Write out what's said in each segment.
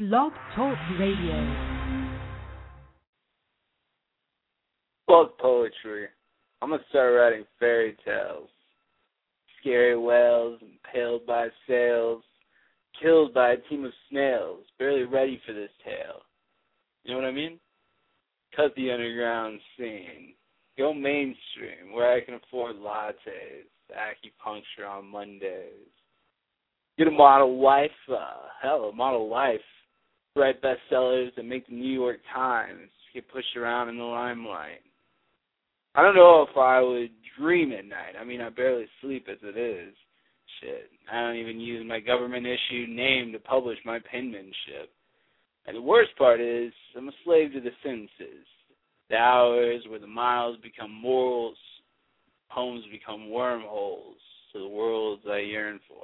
Blog Talk Radio. Fuck poetry. I'm gonna start writing fairy tales. Scary whales, impaled by sails, killed by a team of snails, barely ready for this tale. You know what I mean? Cut the underground scene. Go mainstream, where I can afford lattes, acupuncture on Mondays. Get a model wife, a model wife. Write bestsellers that make the New York Times. Get pushed around in the limelight. I don't know if I would dream at night. I mean, I barely sleep as it is. Shit, I don't even use my government-issued name to publish my penmanship. And the worst part is, I'm a slave to the senses. The hours where the miles become morals, homes become wormholes to the worlds I yearn for.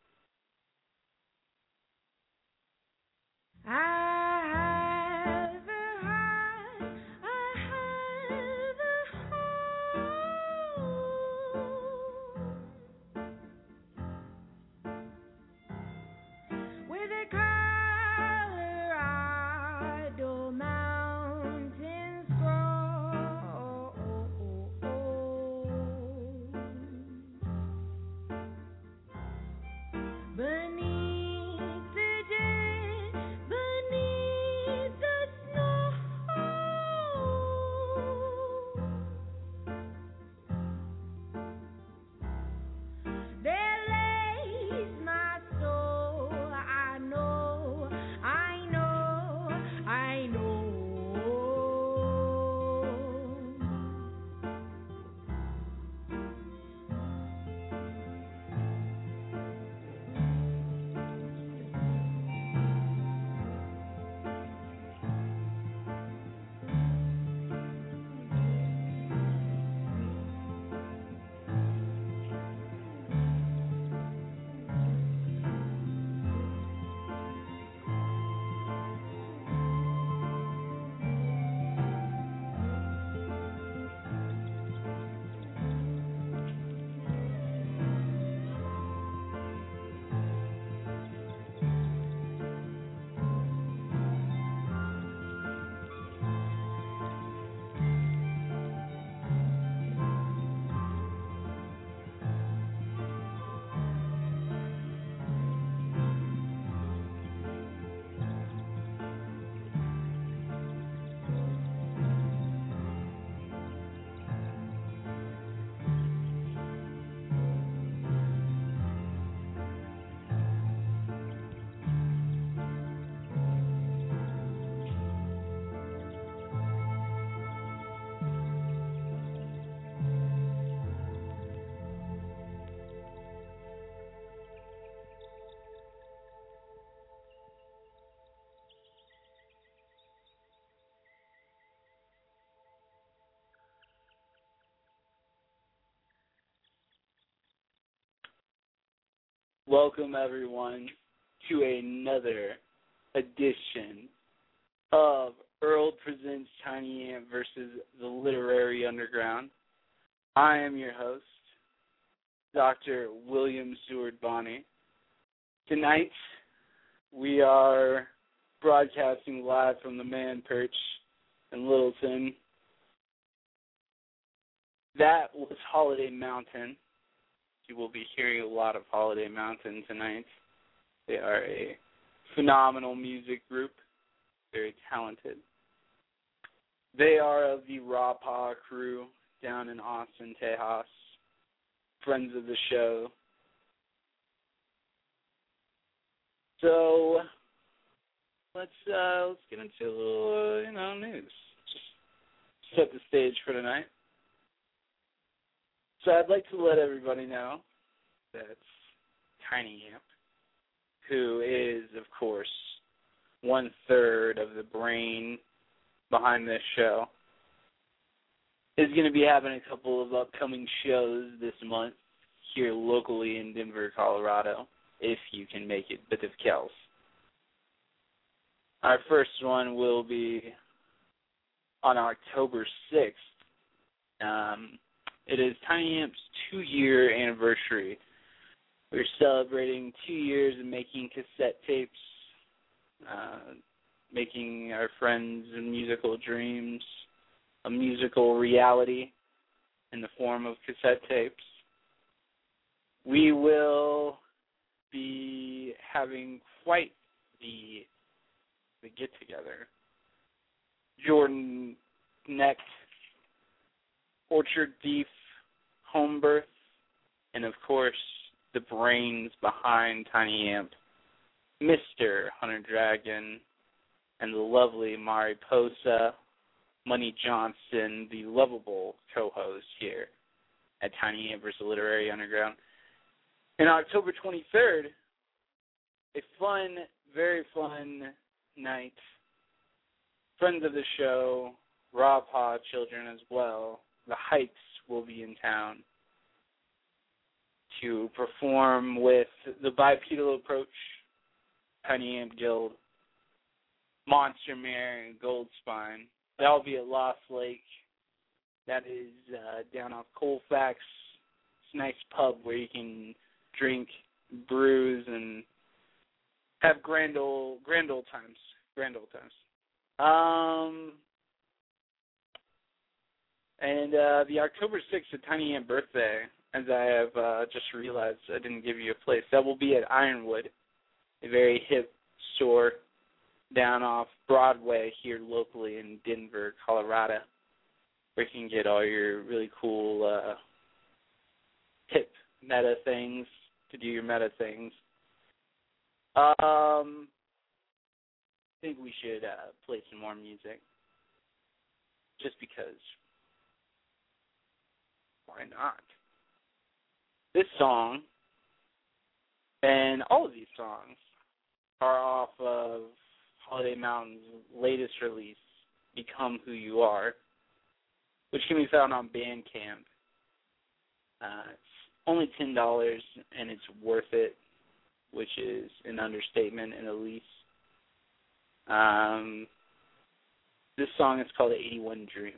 Welcome, everyone, to another edition of Earl Presents Tiny Ant versus the Literary Underground. I am your host, Dr. William Seward Bonney. Tonight, we are broadcasting live from the Man Perch in Littleton. That was Holiday Mountain. You will be hearing a lot of Holiday Mountain tonight. They are a phenomenal music group, very talented. They are of the Raw Paw crew down in Austin, Tejas, friends of the show. So let's get into a little news. Just set the stage for tonight. So I'd like to let everybody know that Tiny Amp, who is, of course, 1/3 of the brain behind this show, is going to be having a couple of upcoming shows this month here locally in Denver, Colorado, if you can make it, bit of Kels. Our first one will be on October 6th. It is Tiny Amp's 2-year anniversary. We're celebrating 2 years of making cassette tapes, making our friends' musical dreams a musical reality in the form of cassette tapes. We will be having quite the get-together. Jordan Neck, Orchard Beef, Home Birth, and of course, the brains behind Tiny Amp, Mr. Hunter Dragon, and the lovely Mariposa, Money Johnson, the lovable co-host here at Tiny Amp vs. Literary Underground. And October 23rd, a fun, very fun night. Friends of the show, Raw Paw children as well, the Heights will be in town to perform with the Bipedal Approach, Tiny Amp Guild, Monster Mare, and Gold Spine. That'll be at Lost Lake. That is down off Colfax. It's a nice pub where you can drink, brews, and have grand old times. And the October 6th, the Tiny Amp birthday, as I have just realized I didn't give you a place, that will be at Ironwood, a very hip store down off Broadway here locally in Denver, Colorado, where you can get all your really cool hip meta things to do your meta things. I think we should play some more music, just because. Why not? This song, and all of these songs, are off of Holiday Mountain's latest release, Become Who You Are, which can be found on Bandcamp. It's only $10, and it's worth it, which is an understatement and a lease. This song is called 81 Dreams.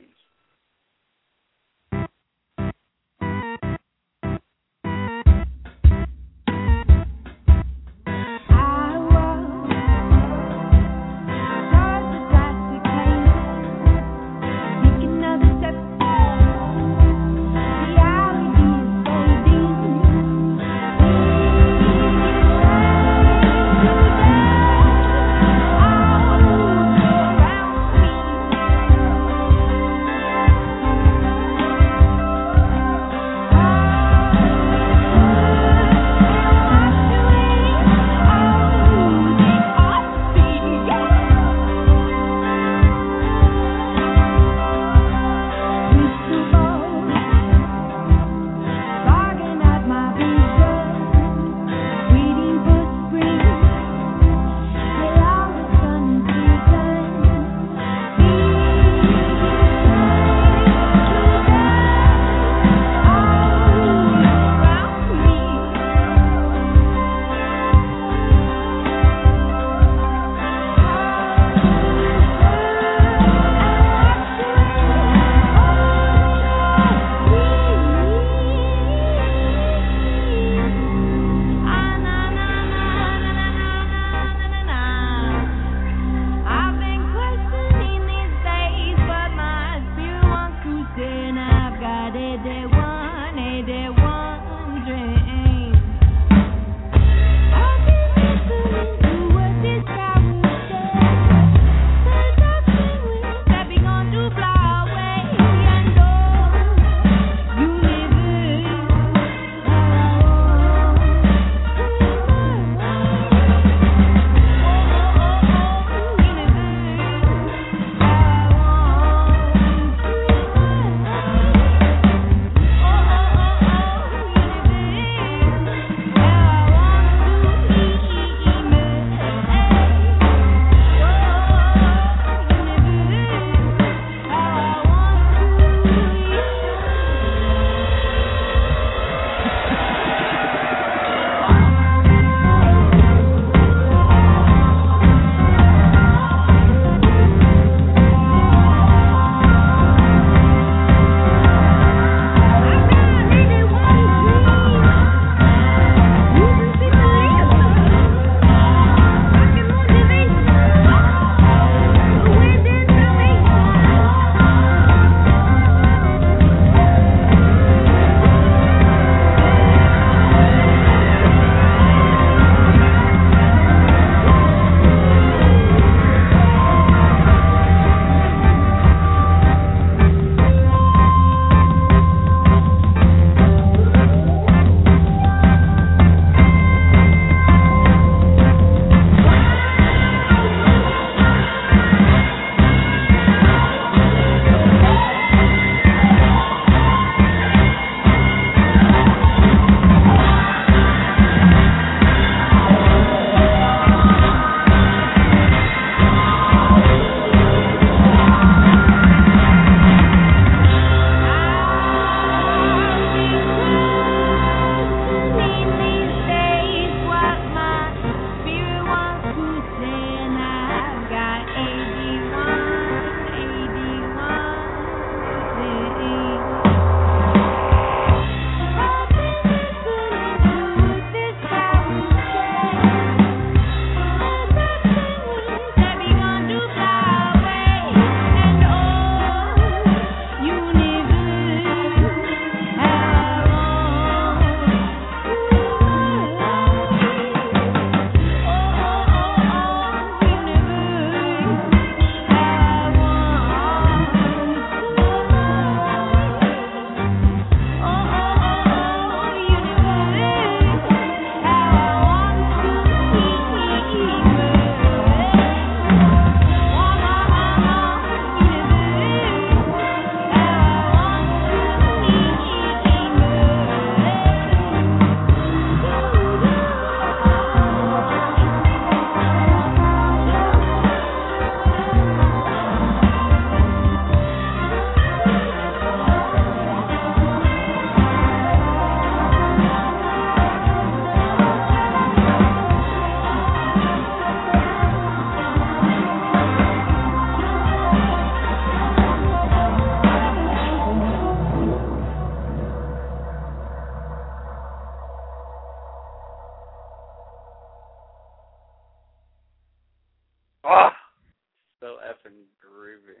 and groovy.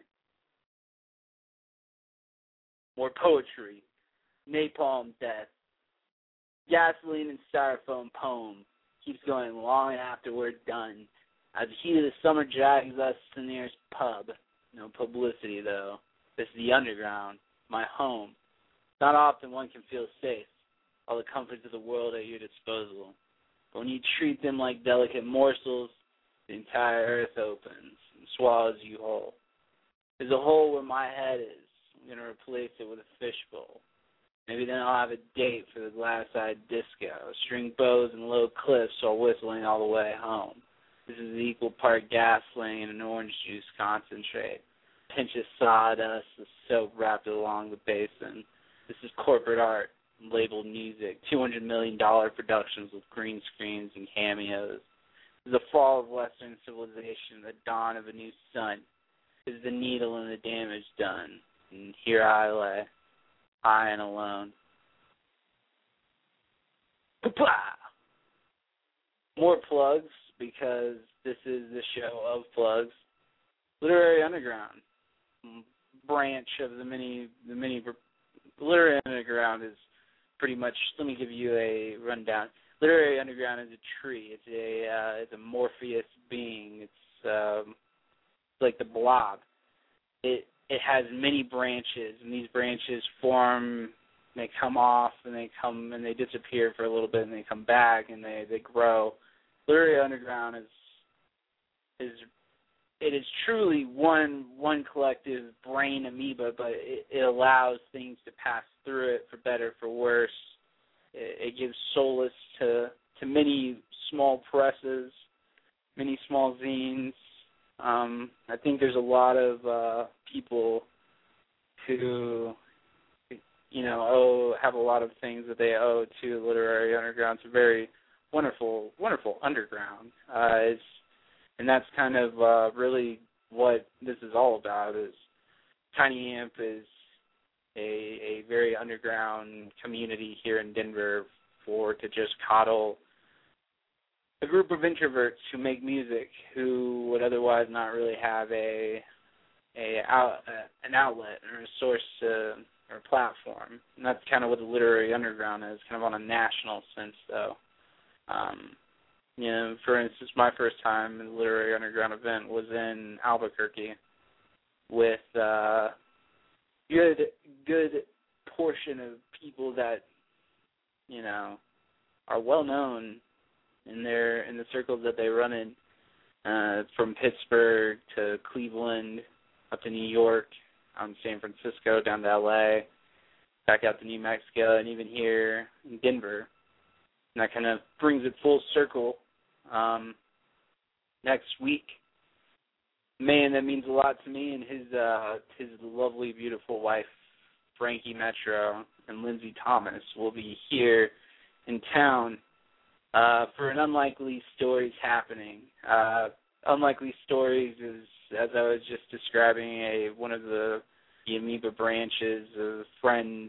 More poetry. Napalm death. Gasoline and styrofoam poem keeps going long after we're done. As the heat of the summer drags us to the nearest pub. No publicity, though. This is the underground, my home. Not often one can feel safe. All the comforts of the world at your disposal. But when you treat them like delicate morsels, the entire earth opens and swallows you whole. There's a hole where my head is. I'm going to replace it with a fishbowl. Maybe then I'll have a date for the glass-eyed disco, string bows and low cliffs while whistling all the way home. This is equal part gasoline and orange juice concentrate. Pinch of sawdust, the soap wrapped along the basin. This is corporate art, labeled music, $200 million productions with green screens and cameos. This is the fall of Western civilization, the dawn of a new sun. This is the needle and the damage done. And here I lay, high and alone. Pa-pa! More plugs, because this is the show of plugs. Literary Underground, branch of the mini. Literary Underground is pretty much. Let me give you a rundown. Literary Underground is a tree. It's a Morpheus being. It's like the Blob. It has many branches, and these branches form. They come off, and they come and they disappear for a little bit, and they come back, and they grow. Literary Underground is truly one collective brain amoeba, but it allows things to pass through it for better, for worse. It gives solace to many small presses, many small zines. I think there's a lot of people who, have a lot of things that they owe to Literary Underground. It's a very wonderful underground. And that's kind of really what this is all about. Is Tiny Amp is a very underground community here in Denver to just coddle a group of introverts who make music who would otherwise not really have an outlet or a source or a platform. And that's kind of what the Literary Underground is, kind of on a national sense, though. For instance, my first time in the Literary Underground event was in Albuquerque with good portion of people that, are well known in the circles that they run in, from Pittsburgh to Cleveland, up to New York, San Francisco, down to LA, back out to New Mexico, and even here in Denver. And that kind of brings it full circle. Next week, man, that means a lot to me, and his lovely, beautiful wife, Frankie Metro, and Lindsay Thomas will be here in town for an Unlikely Stories happening. Unlikely Stories is, as I was just describing, one of the amoeba branches of friends.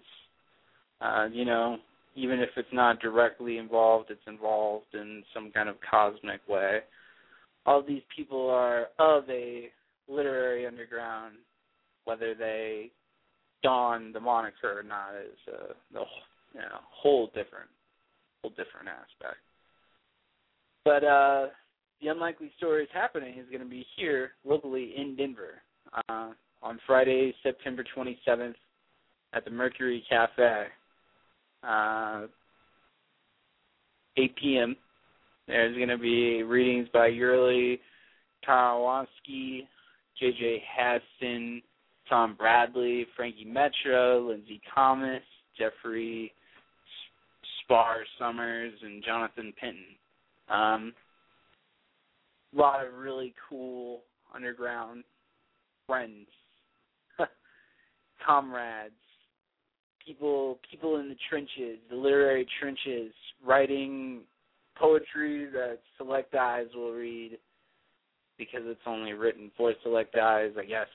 Even if it's not directly involved, it's involved in some kind of cosmic way. All of these people are of a Literary Underground, whether they don the moniker or not is a whole different aspect. But the Unlikely Stories happening is going to be here locally in Denver on Friday, September 27th at the Mercury Cafe. 8 p.m. There's going to be readings by Yurli Karawanski, J.J. Haston, Tom Bradley, Frankie Metro, Lindsay Thomas, Jeffrey Spar Summers, and Jonathan Pinton. A lot of really cool underground friends, comrades, people in the trenches, the literary trenches, writing poetry that select eyes will read because it's only written for select eyes, I guess.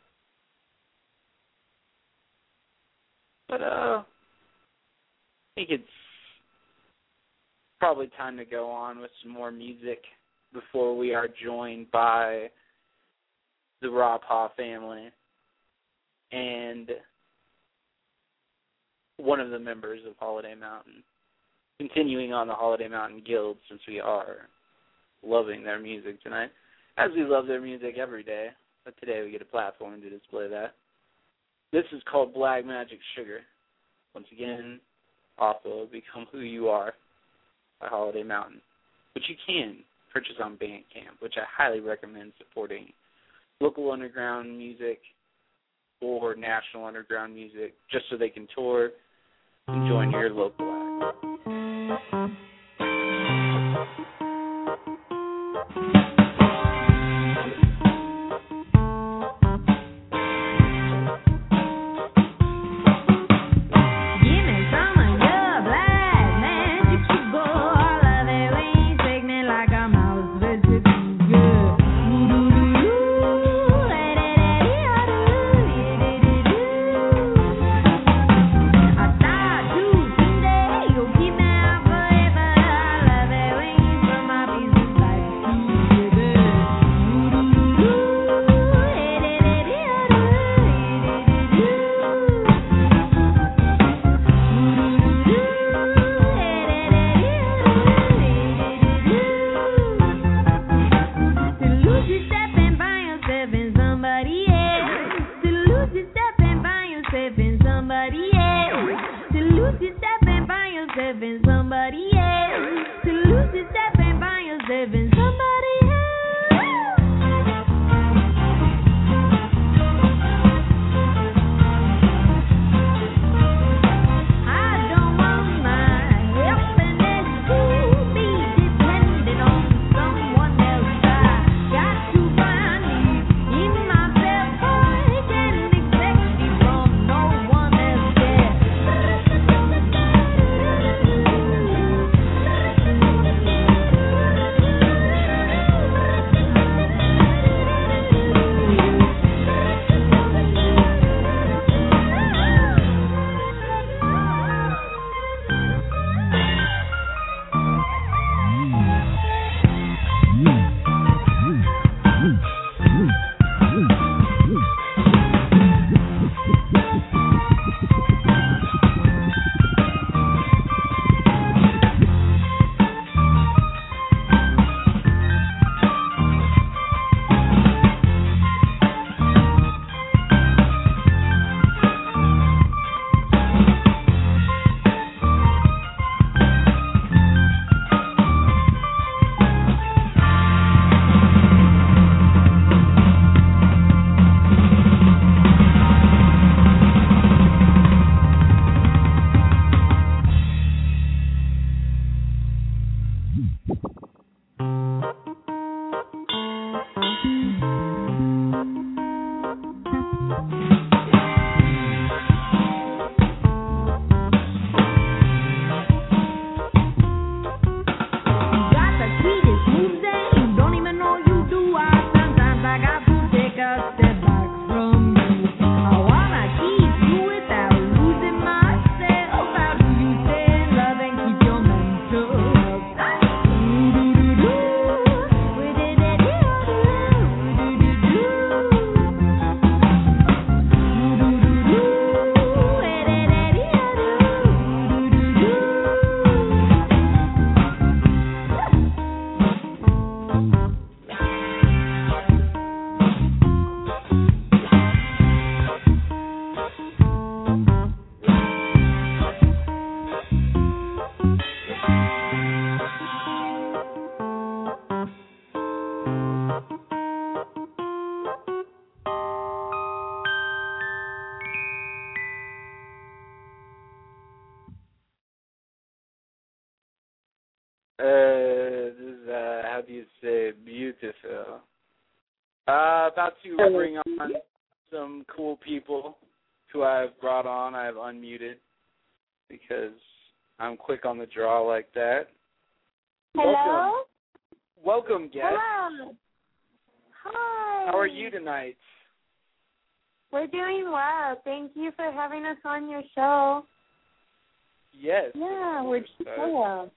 But I think it's probably time to go on with some more music before we are joined by the Raw Paw family, and one of the members of Holiday Mountain. Continuing on the Holiday Mountain Guild, since we are loving their music tonight, as we love their music every day, but today we get a platform to display that. This is called Black Magic Sugar. Once again, off of Become Who You Are by Holiday Mountain, which you can purchase on Bandcamp, which I highly recommend supporting local underground music or national underground music, just so they can tour and join your local act. How do you say, beautiful. About to bring on some cool people who I've brought on. I've unmuted because I'm quick on the draw like that. Hello? Welcome, guest. Hello. Hi. How are you tonight? We're doing well. Thank you for having us on your show. Yes. Yeah, we're doing well.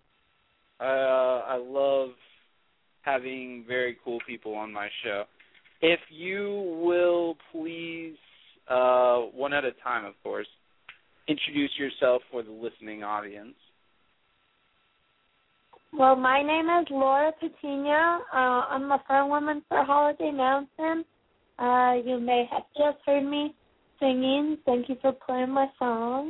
I love having very cool people on my show. If you will please, one at a time, of course, introduce yourself for the listening audience. Well, my name is Laura Patino. I'm the front woman for Holiday Mountain. You may have just heard me singing. Thank you for playing my song.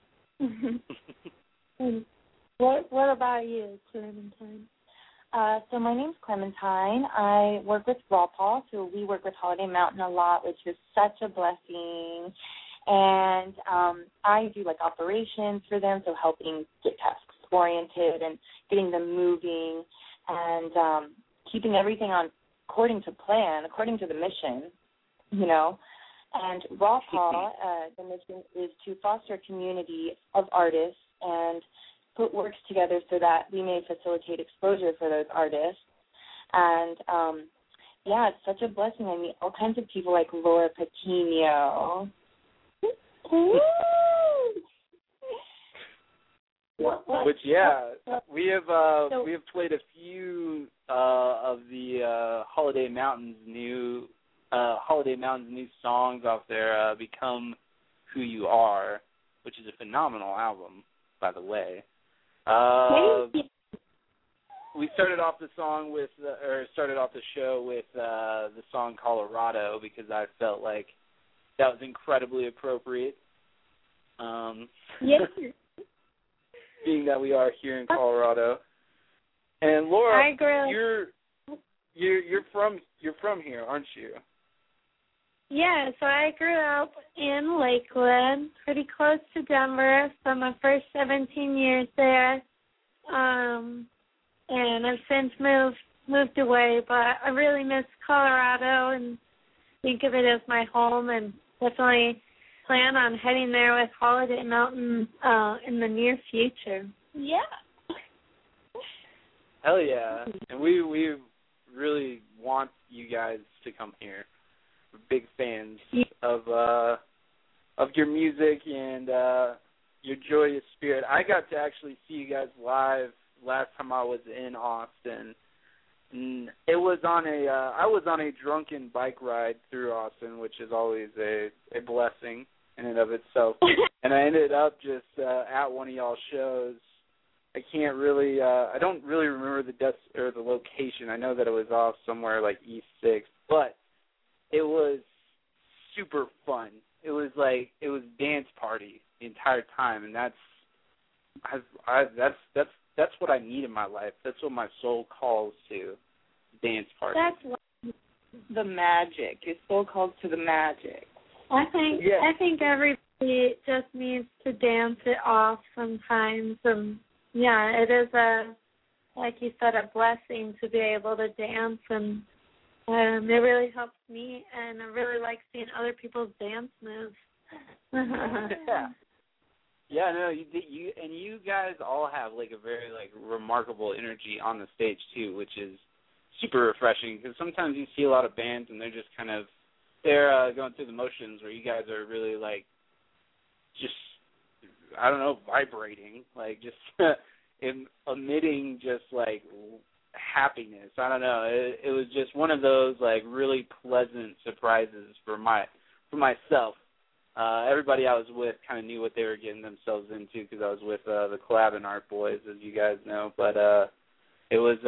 And what about you, Clementine? So my name's Clementine. I work with Raw Paw, so we work with Holiday Mountain a lot, which is such a blessing. And I do like operations for them, so helping get tasks oriented and getting them moving and keeping everything on according to plan, according to the mission, you know. And Raw Paw, the mission is to foster a community of artists and put works together so that we may facilitate exposure for those artists. And, yeah, it's such a blessing. I meet all kinds of people like Laura Patino. Which, yeah, we have played a few of the Holiday Mountain's new songs off there. "Become Who You Are," which is a phenomenal album, by the way. We started off the show with the song "Colorado" because I felt like that was incredibly appropriate. Yes. Being that we are here in Colorado, and Laura, you're from here, aren't you? Yeah, so I grew up in Lakewood, pretty close to Denver, so my first 17 years there. And I've since moved away, but I really miss Colorado and think of it as my home, and definitely plan on heading there with Holiday Mountain in the near future. Yeah. Hell yeah. And we really want you guys to come here. We're big fans of your music and your joyous spirit. I got to actually see you guys live last time I was in Austin. And it was I was on a drunken bike ride through Austin, which is always a blessing in and of itself. And I ended up just at one of y'all's shows. I don't really remember the location. I know that it was off somewhere like East 6th, but it was super fun. It was dance party the entire time, and that's what I need in my life. That's what my soul calls to, dance party. That's the magic. Your soul calls to the magic. I think everybody just needs to dance it off sometimes. Yeah, it is like you said, a blessing to be able to dance, and it really helps me, and I really like seeing other people's dance moves. Yeah, no, you guys all have like a very like remarkable energy on the stage too, which is super refreshing because sometimes you see a lot of bands and they're just kind of going through the motions, where you guys are really like just, I don't know, vibrating, like just emitting just like happiness. I don't know. It was just one of those like really pleasant surprises for myself. Everybody I was with kind of knew what they were getting themselves into because I was with the Collab and Art Boys, as you guys know. But it was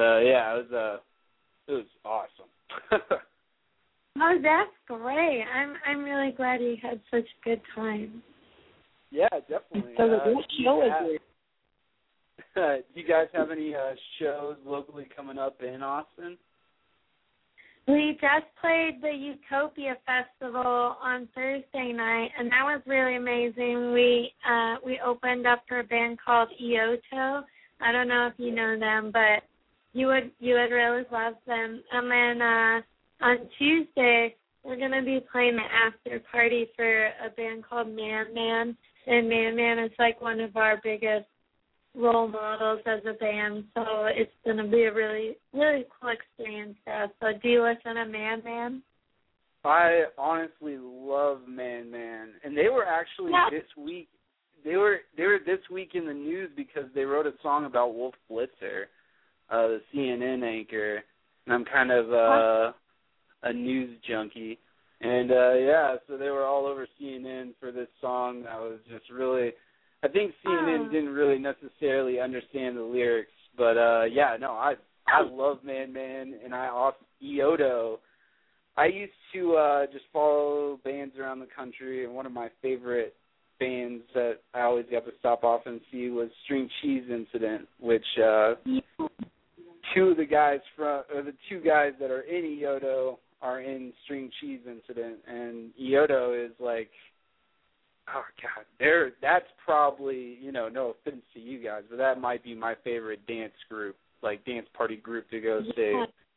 awesome. Oh, that's great. I'm really glad you had such a good time. Yeah, definitely. So what show is it? Do you guys have any shows locally coming up in Austin? We just played the Utopia Festival on Thursday night, and that was really amazing. We opened up for a band called Ioto. I don't know if you know them, but you would really love them. And then on Tuesday, we're going to be playing the after party for a band called Man Man, and Man Man is like one of our biggest role models as a band, so it's going to be a really, really cool experience for us. So do you listen to Man Man? I honestly love Man Man, and they were actually this week. They were this week in the news because they wrote a song about Wolf Blitzer, the CNN anchor, and I'm kind of a news junkie. And, so they were all over CNN for this song. I was just really, I think CNN didn't really necessarily understand the lyrics. But, I love Man Man, and I also, Iodo. I used to just follow bands around the country, and one of my favorite bands that I always got to stop off and see was String Cheese Incident, which the two guys that are in Iodo are in String Cheese Incident, and Iodo is like, oh God, that's probably, no offense to you guys, but that might be my favorite dance group, like dance party group to go see.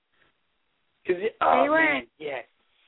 Man, yes.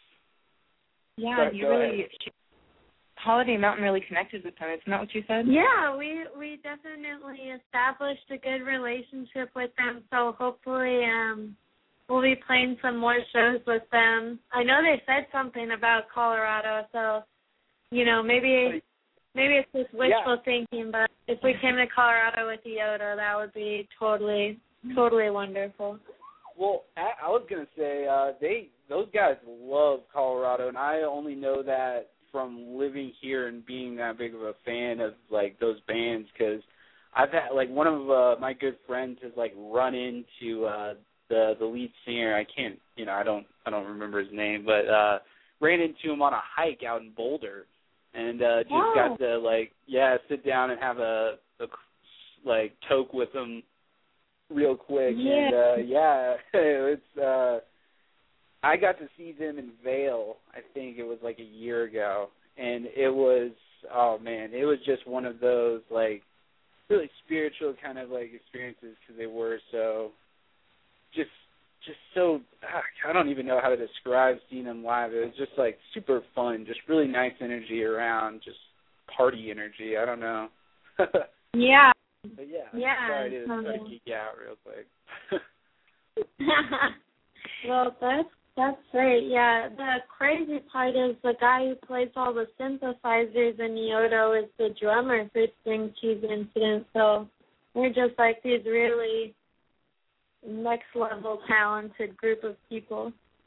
Yeah, you really, Holiday Mountain really connected with them. Isn't that what you said? Yeah, we definitely established a good relationship with them, so hopefully we'll be playing some more shows with them. I know they said something about Colorado, so, maybe it's just wishful thinking, but if we came to Colorado with Iodo, that would be totally wonderful. Well, I was going to say, those guys love Colorado, and I only know that from living here and being that big of a fan of, like, those bands, because I've had, like, one of my good friends has, like, run into the lead singer. I can't, I don't remember his name, but ran into him on a hike out in Boulder, and just got to, like, sit down and have a toke with him real quick. Yeah. And it's I got to see them in Vail, I think it was like a year ago, and it was it was just one of those like really spiritual kind of like experiences, because they were so just so I don't even know how to describe seeing them live. It was just like super fun, just really nice energy around, just party energy. I don't know. Yeah. But sorry to geek out real quick. Well, that's great. Yeah, the crazy part is the guy who plays all the synthesizers in Iodo is the drummer for String Cheese Incident. So we're just like these really next level talented group of people.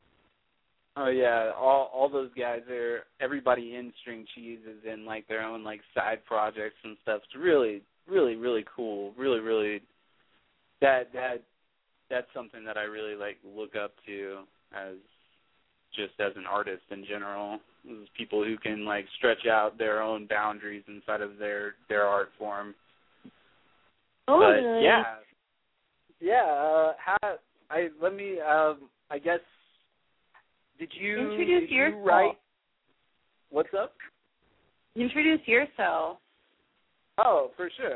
Oh yeah, all those guys are. Everybody in String Cheese is in like their own like side projects and stuff. It's really, really, really cool. Really, really. That's something that I really like look up to as an artist in general. Is people who can like stretch out their own boundaries inside of their art form. Oh, But I guess. Did you introduce yourself? Write? What's up? Introduce yourself. Oh, for sure.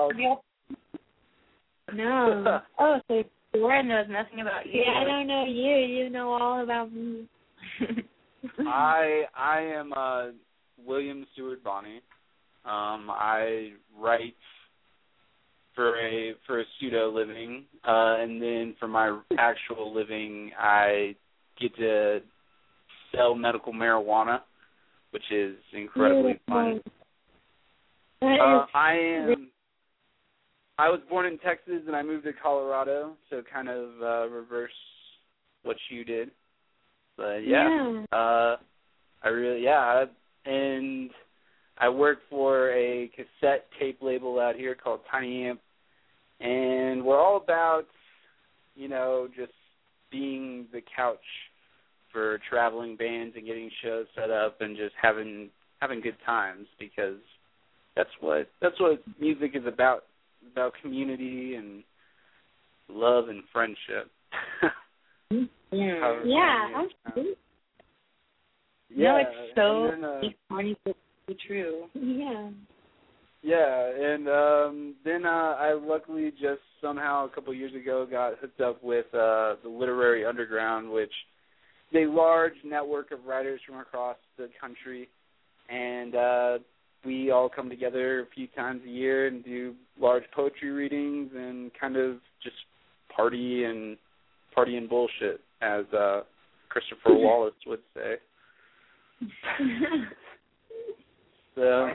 No. Oh, so Laura knows nothing about you. Yeah, I don't know you. You know all about me. I am William Stewart Bonney. I write for a pseudo living, and then for my actual living, I get to sell medical marijuana, which is incredibly fun. I was born in Texas and I moved to Colorado, so kind of reverse what you did. But and I work for a cassette tape label out here called Tiny Amp, and we're all about, just being the couch for traveling bands and getting shows set up and just having good times, because that's what music is about. It's about community and love and friendship. Absolutely. No, it's so funny, but true. Yeah. Yeah, and then I luckily just somehow a couple of years ago got hooked up with the Literary Underground, which is a large network of writers from across the country, and we all come together a few times a year and do large poetry readings and kind of just party and bullshit, as Christopher Wallace would say. So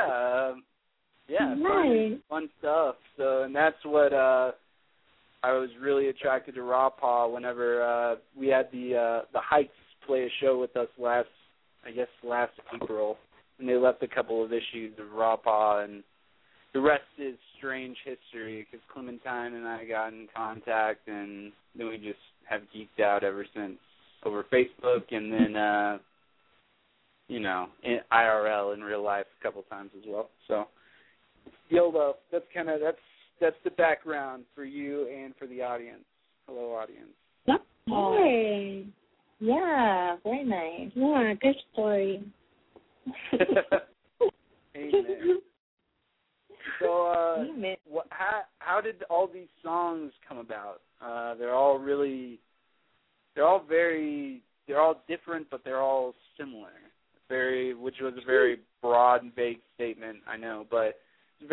fun stuff. So, and that's what I was really attracted to Raw Paw whenever we had the Heights play a show with us last April, and they left a couple of issues of Raw Paw, and the rest is strange history because Clementine and I got in contact, and then we just have geeked out ever since over Facebook, and then in IRL in real life a couple times as well. So YOLO, that's the background for you and for the audience. Hello, audience. Hey. Yeah, very nice. Yeah, good story. Amen. So, how did all these songs come about? They're all different, but they're all similar. Which was a very broad and vague statement, I know, but it's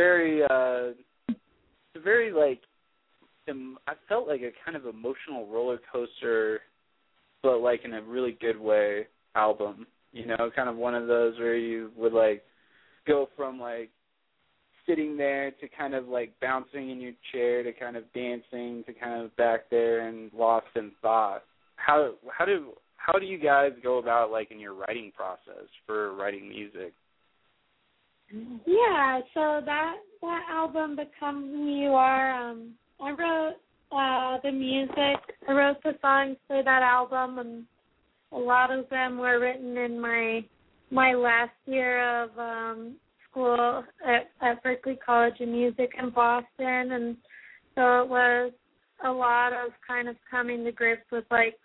I felt like a kind of emotional roller coaster, but like in a really good way album. Kind of one of those where you would like go from like sitting there to kind of like bouncing in your chair to kind of dancing to kind of back there and lost in thought. How do you guys go about like in your writing process for writing music? Yeah, so that album, Become Who You Are, I wrote the music. I wrote the songs for that album, and a lot of them were written in my last year of school at Berklee College of Music in Boston, and so it was a lot of kind of coming to grips with like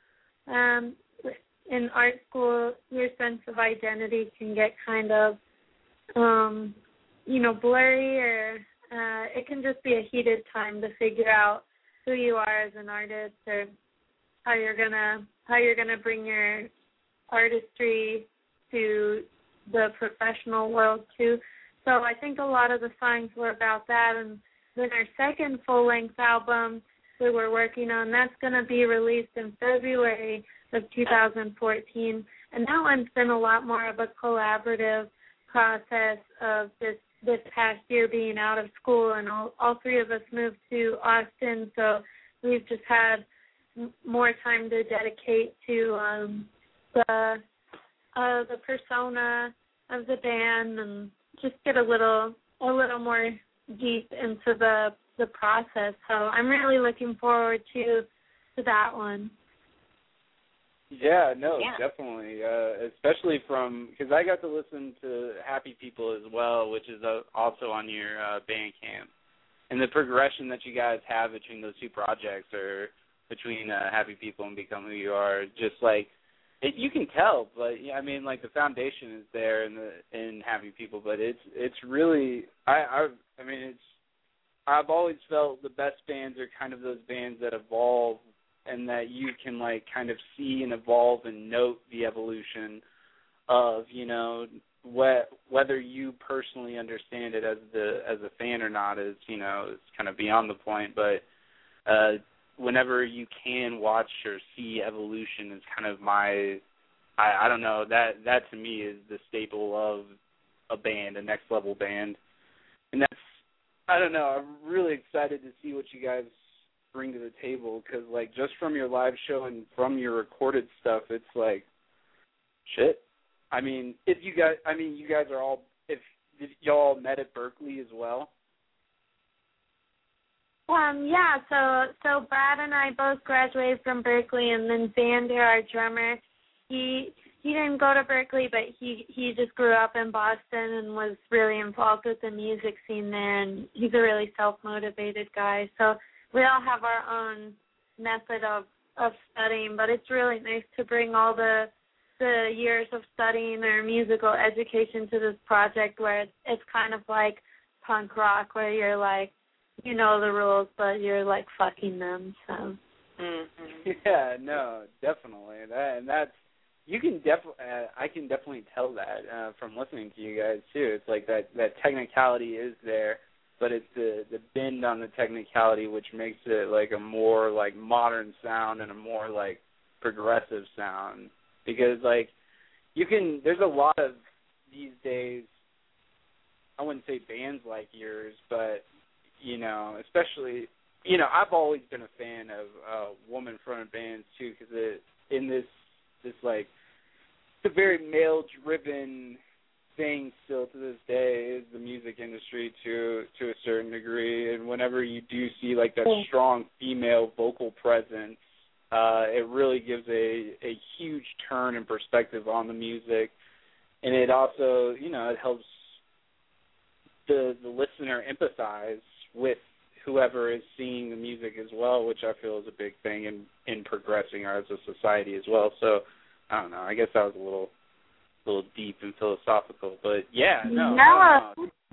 in art school, your sense of identity can get kind of blurry, or it can just be a heated time to figure out who you are as an artist, or how you're gonna bring your artistry to the professional world too. So I think a lot of the songs were about that. And then our second full-length album we were working on, that's going to be released in February of 2014. And that one's been a lot more of a collaborative process of this past year being out of school, and all three of us moved to Austin, so we've just had more time to dedicate to the persona of the band, and just get a little more deep into the process. So I'm really looking forward to that one. Yeah, no, definitely. Especially because I got to listen to Happy People as well, which is also on your Bandcamp. And the progression that you guys have between those two projects, or between Happy People and Become Who You Are, just like, you can tell, but I mean, like the foundation is there in Happy People, but it's really, I've always felt the best bands are kind of those bands that evolve, and that you can like kind of see and evolve and note the evolution of, whether you personally understand it as a fan or not is, it's kind of beyond the point, but whenever you can watch or see evolution is kind of I don't know, that to me is the staple of a band, a next level band. And that's, I don't know, I'm really excited to see what you guys bring to the table, because like just from your live show and from your recorded stuff, it's like shit. I mean, you guys are all, if y'all met at Berklee as well. Yeah, so Brad and I both graduated from Berklee, and then Xander, our drummer, he didn't go to Berklee, but he just grew up in Boston and was really involved with the music scene there, and he's a really self-motivated guy. So we all have our own method of studying, but it's really nice to bring all the years of studying or musical education to this project, where it's kind of like punk rock, where you're like, you know the rules, but you're like fucking them. So. Mm-hmm. Yeah, no, definitely. I can definitely tell that from listening to you guys too. It's like that technicality is there, but it's the bend on the technicality which makes it like a more like modern sound and a more like progressive sound. Because like there's a lot of these days, I wouldn't say bands like yours, but especially, I've always been a fan of woman-fronted bands too, because in this like it's a very male-driven thing still to this day, is the music industry to a certain degree. And whenever you do see like that strong female vocal presence, it really gives a huge turn in perspective on the music. And it also, you know, it helps the listener empathize with whoever is seeing the music as well, which I feel is a big thing in progressing as a society as well. So, I don't know, I guess that was a little deep and philosophical, but yeah, no. I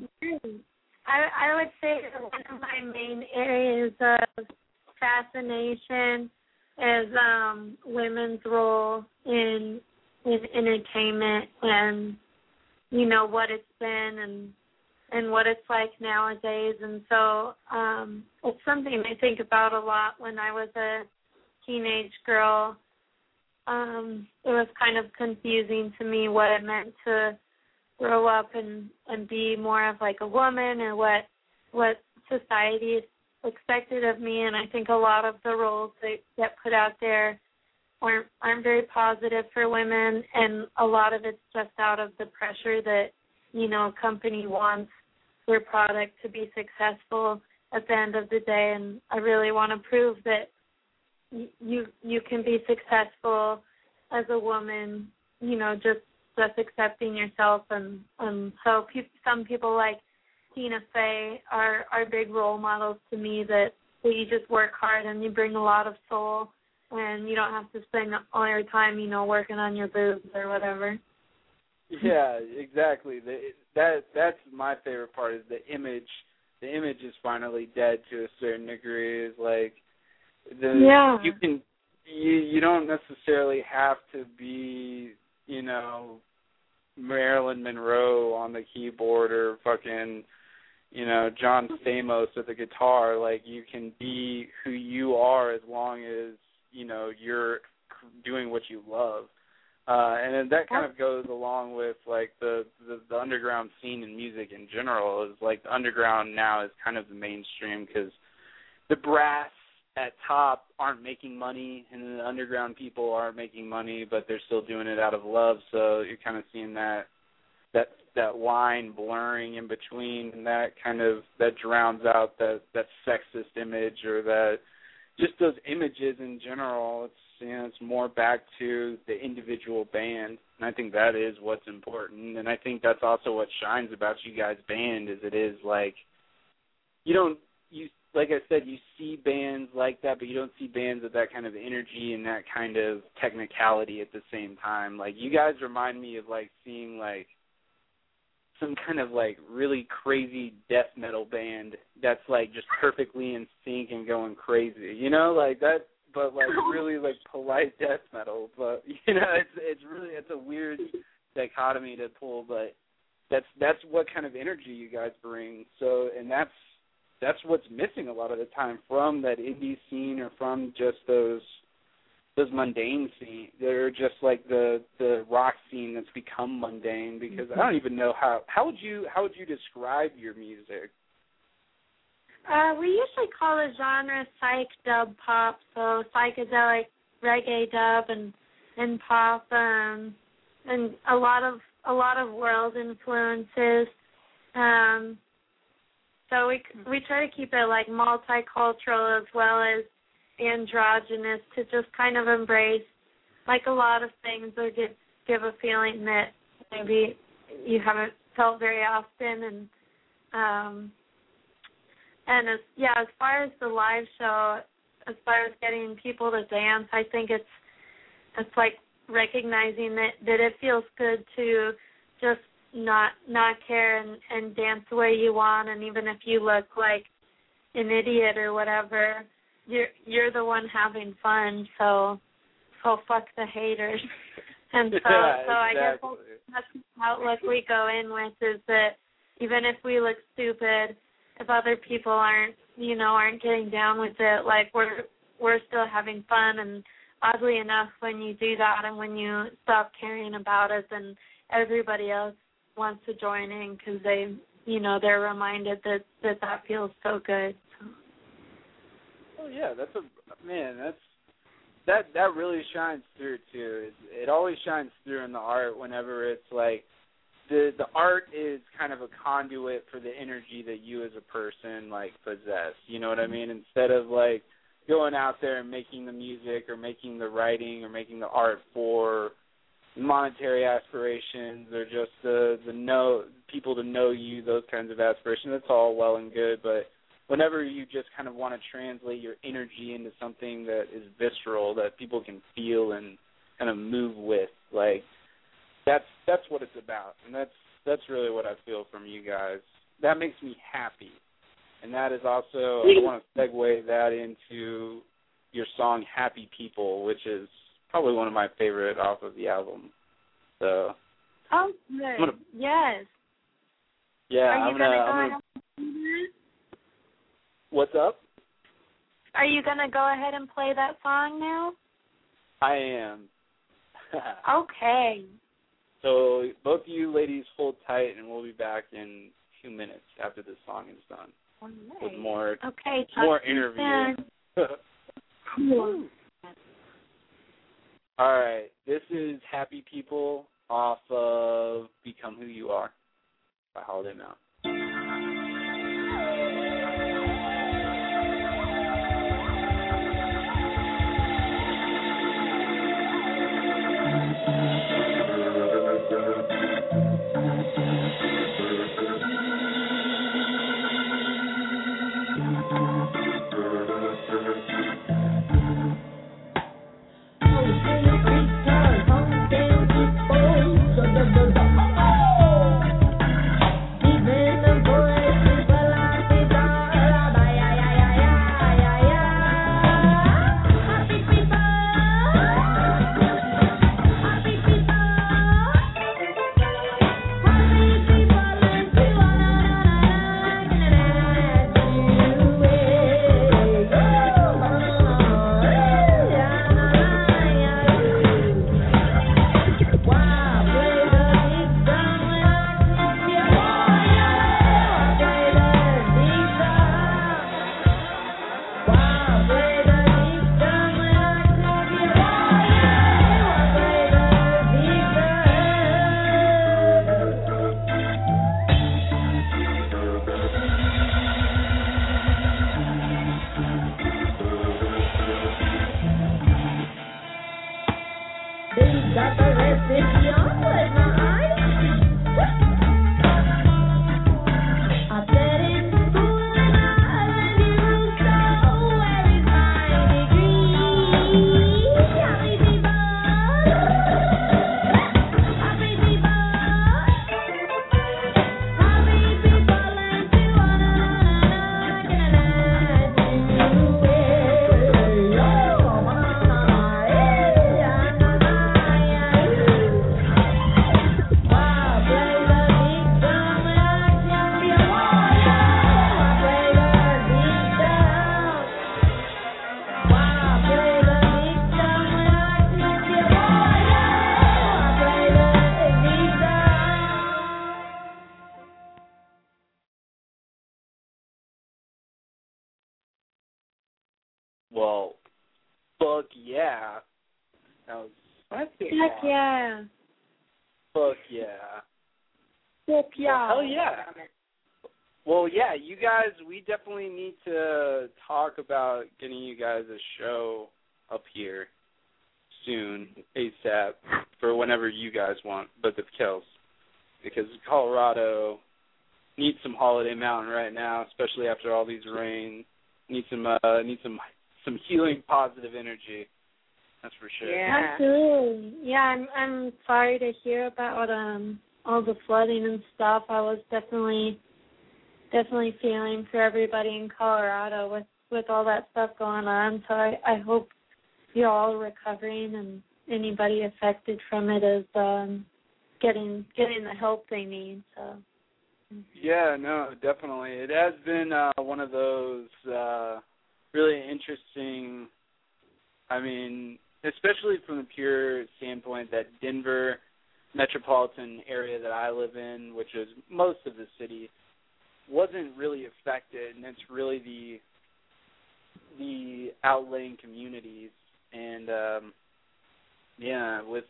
would say that one of my main areas of fascination is women's role in entertainment, and you know what it's been and what it's like nowadays. And so it's something I think about a lot. When I was a teenage girl, it was kind of confusing to me what it meant to grow up and be more of like a woman, or what society expected of me. And I think a lot of the roles that get put out there aren't very positive for women, and a lot of it's just out of the pressure that, you know, a company wants their product to be successful at the end of the day. And I really want to prove that you can be successful as a woman, you know, just accepting yourself. And so some people like Tina Fey are big role models to me, that you just work hard and you bring a lot of soul, and you don't have to spend all your time, you know, working on your boobs or whatever. Yeah, exactly. That's my favorite part, is the image. The image is finally dead to a certain degree. Is like you don't necessarily have to be, you know, Marilyn Monroe on the keyboard, or fucking, you know, John Stamos with the guitar. Like, you can be who you are as long as, you know, you're doing what you love. And then that kind of goes along with, like, the underground scene in music in general. Is like, the underground now is kind of the mainstream, because the brass at top aren't making money, and the underground people aren't making money, but they're still doing it out of love. So you're kind of seeing that line blurring in between, and that drowns out that sexist image, or that just those images in general. It's, you know, it's more back to the individual band, and I think that is what's important. And I think that's also what shines about you guys' band, is it is like, like I said, you see bands like that, but you don't see bands with that kind of energy and that kind of technicality at the same time. Like, you guys remind me of, like, seeing, like, some kind of, like, really crazy death metal band that's, like, just perfectly in sync and going crazy. You know, like that, but, like, really, like, polite death metal. But, you know, it's a weird dichotomy to pull, but that's what kind of energy you guys bring. So, and that's what's missing a lot of the time from that indie scene, or from just those mundane scene. They're just like the rock scene that's become mundane, because I don't even know how would you describe your music? We usually call the genre psych dub pop, so psychedelic reggae dub and pop, and a lot of world influences. So we try to keep it like multicultural as well as androgynous, to just kind of embrace like a lot of things, or give a feeling that maybe you haven't felt very often. And as far as the live show, as far as getting people to dance, I think it's like recognizing that it feels good to just not care and dance the way you want, and even if you look like an idiot or whatever, you're the one having fun, so fuck the haters. And so I guess that's the outlook we go in with, is that even if we look stupid, if other people aren't getting down with it, like we're still having fun. And oddly enough, when you do that and when you stop caring about it, then everybody else wants to join in, because they're reminded that feels so good. Oh yeah, that's that really shines through too. It always shines through in the art whenever it's like the art is kind of a conduit for the energy that you as a person like possess. You know what I mean? Instead of like going out there and making the music or making the writing or making the art for monetary aspirations or just the people to know you, those kinds of aspirations, that's all well and good, but whenever you just kind of want to translate your energy into something that is visceral, that people can feel and kind of move with, like that's what it's about. And that's really what I feel from you guys. That makes me happy. And that is also, I want to segue that into your song Happy People, which is probably one of my favorite off of the album. So oh, good. Yes. Yeah, Are you gonna go What's up? Are you going to go ahead and play that song now? I am. Okay. So both of you ladies hold tight, and we'll be back in 2 minutes after this song is done. All right. With more interviews. Cool. All right. This is Happy People off of Become Who You Are by Holiday Mountain. Well, fuck yeah. That was Heck yeah. Fuck yeah. Fuck yeah. Hell yeah. Well, yeah, you guys, we definitely need to talk about getting you guys a show up here soon, ASAP, for whenever you guys want, but the Kels. Because Colorado needs some Holiday Mountain right now, especially after all these rains. Needs some healing, positive energy. That's for sure. Yeah. Absolutely. Yeah, I'm sorry to hear about all the flooding and stuff. I was definitely feeling for everybody in Colorado with all that stuff going on. So I hope you're all recovering and anybody affected from it is getting the help they need. So. Yeah, no, definitely. It has been one of those really interesting, I mean, especially from the pure standpoint that Denver metropolitan area that I live in, which is most of the city, wasn't really affected, and it's really the outlying communities And with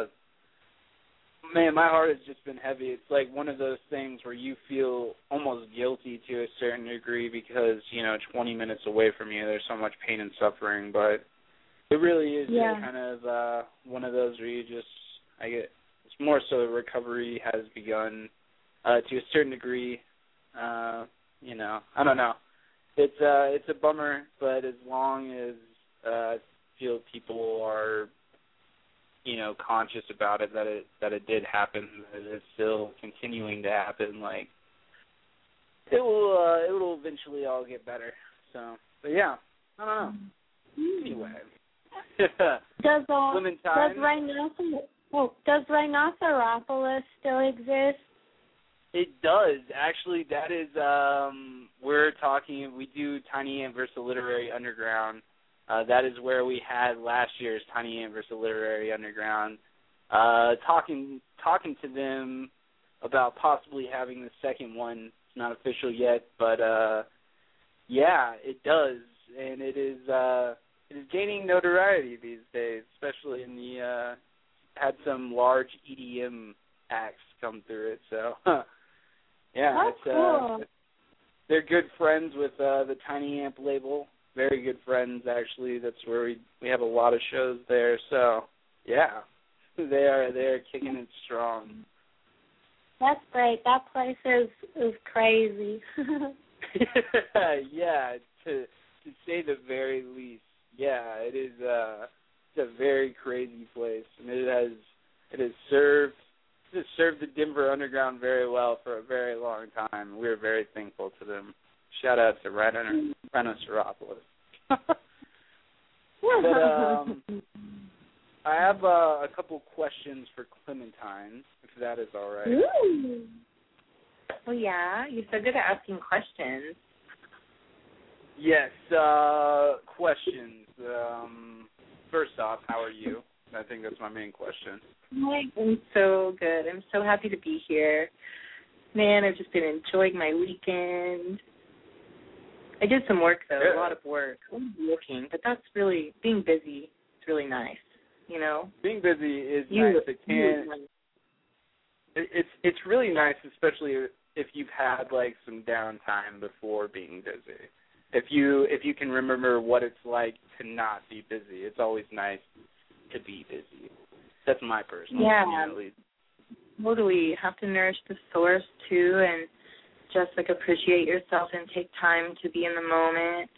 man, my heart has just been heavy. It's like one of those things where you feel almost guilty to a certain degree because, 20 minutes away from you, there's so much pain and suffering. But it really is just kind of one of those where you just, it's more so the recovery has begun to a certain degree. I don't know. It's a bummer, but as long as I feel people are conscious about it, that it did happen, that it's still continuing to happen, like it will eventually all get better. So, but yeah, I don't know. Anyway, does Rhinoceropolis still exist? It does. Actually, that is we do Tiny Ant versus Literary Underground. That is where we had last year's Tiny Ant versus Literary Underground. Talking to them about possibly having the second one. It's not official yet, but it does, and it is gaining notoriety these days, especially in the had some large EDM acts come through it. So cool. They're good friends with the Tiny Amp label. Very good friends, actually. That's where we have a lot of shows there. So, yeah, they're kicking it strong. That's great. That place is crazy. Yeah, to say the very least. Yeah, it is. It's a very crazy place, and it has served the Denver Underground very well for a very long time. We're very thankful to them. Shout out to Rhinoceropolis. But I have a couple questions for Clementine, if that is all right. Ooh. Well, yeah, you're so good at asking questions. Yes, questions. First off, how are you? I think that's my main question. I'm so good. I'm so happy to be here. Man, I've just been enjoying my weekend. I did some work, though, a lot of work. I'm looking, but that's really, being busy is really nice, Being busy is nice. It's really nice, especially if you've had, like, some downtime before being busy. If you can remember what it's like to not be busy, it's always nice to be busy. That's my personal opinion, at least. Totally. You have to nourish the source, too, and just, appreciate yourself and take time to be in the moment.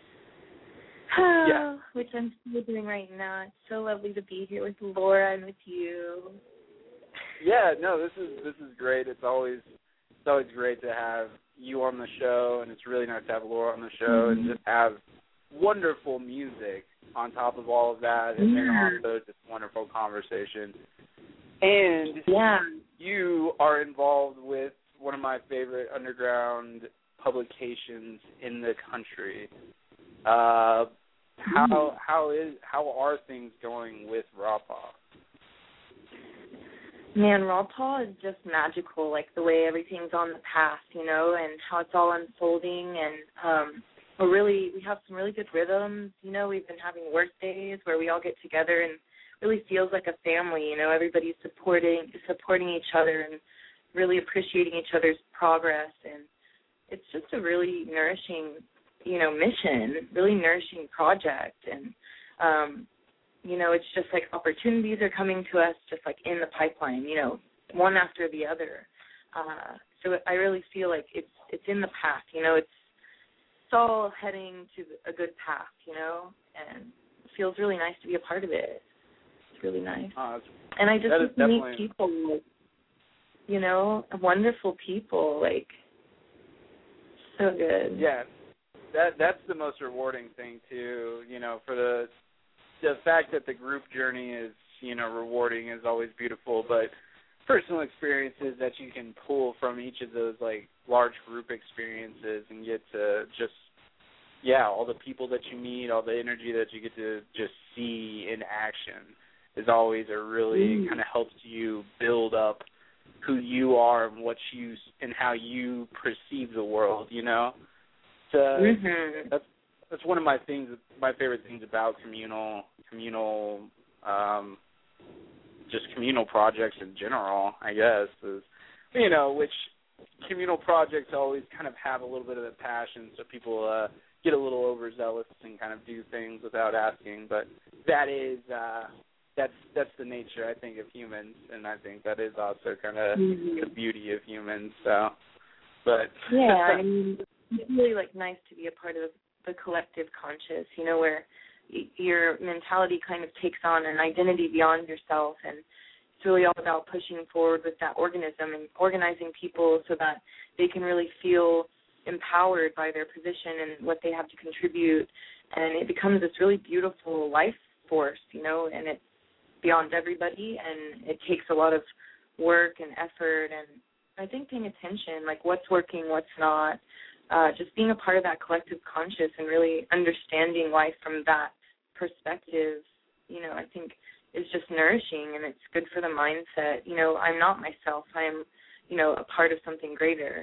Which I'm still doing right now. It's so lovely to be here with Laura and with you. Yeah, no, this is great. It's always great to have you on the show, and it's really nice to have Laura on the show and just have wonderful music on top of all of that, and then also just wonderful conversation. And you are involved with one of my favorite underground publications in the country. How are things going with Raw Paw? Man, Raw Paw is just magical, the way everything's on the path, and how it's all unfolding. And we have some really good rhythms. We've been having work days where we all get together and really feels like a family. Everybody's supporting each other and really appreciating each other's progress. And it's just a really nourishing, mission, really nourishing project. And, it's just opportunities are coming to us just in the pipeline, one after the other. So I really feel like it's in the path, it's all heading to a good path, and it feels really nice to be a part of it. It's really nice. And I just meet people, wonderful people, so good. Yeah, that's the most rewarding thing too, for the fact that the group journey is, rewarding is always beautiful, but personal experiences that you can pull from each of those, large group experiences and get to just, all the people that you meet, all the energy that you get to just see in action is always a really kind of helps you build up who you are and and how you perceive the world, So that's one of my favorite things about communal communal, just communal projects in general, I guess, is, which communal projects always kind of have a little bit of the passion, so people get a little overzealous and kind of do things without asking. But that is that's the nature, I think, of humans, and I think that is also kind of the beauty of humans. So, but yeah, I mean, it's really nice to be a part of the collective conscious, where your mentality kind of takes on an identity beyond yourself, and it's really all about pushing forward with that organism and organizing people so that they can really feel empowered by their position and what they have to contribute, and it becomes this really beautiful life force, and it's beyond everybody, and it takes a lot of work and effort, and I think paying attention, what's working, what's not, just being a part of that collective conscious and really understanding life from that perspective, I think is just nourishing, and it's good for the mindset. I'm not myself. I am, a part of something greater,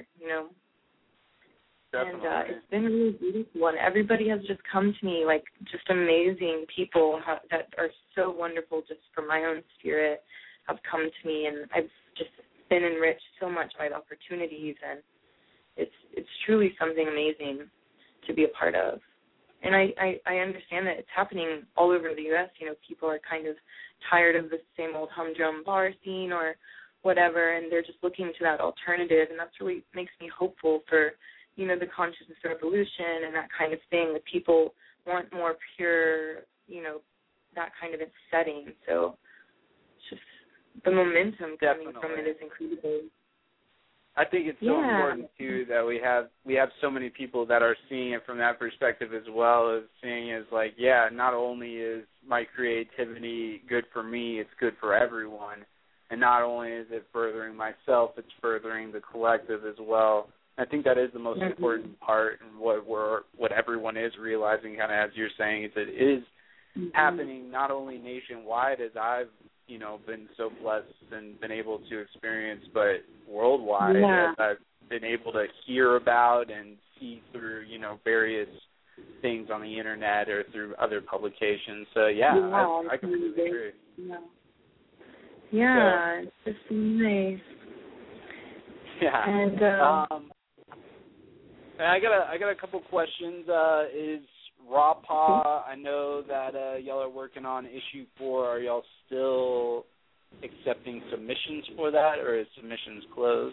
Definitely. And it's been really beautiful, and everybody has just come to me, just amazing people that are so wonderful just from my own spirit have come to me, and I've just been enriched so much by the opportunities, and it's truly something amazing to be a part of. And I understand that it's happening all over the U.S. People are kind of tired of the same old humdrum bar scene or whatever, and they're just looking to that alternative, and that's really makes me hopeful for, the consciousness revolution and that kind of thing. That people want more pure, that kind of setting. So it's just the momentum coming from it is incredible. I think it's so important too that we have so many people that are seeing it from that perspective, as well as seeing it as not only is my creativity good for me, it's good for everyone, and not only is it furthering myself, it's furthering the collective as well. I think that is the most important part, and what everyone is realizing, kind of as you're saying, is it is happening not only nationwide, as I've been so blessed and been able to experience, but worldwide, as I've been able to hear about and see through, various things on the internet or through other publications. So, I completely agree. Yeah, it's just nice. Yeah. And I got a couple questions. Is Raw Paw, I know that y'all are working on issue 4. Are y'all still accepting submissions for that, or is submissions closed?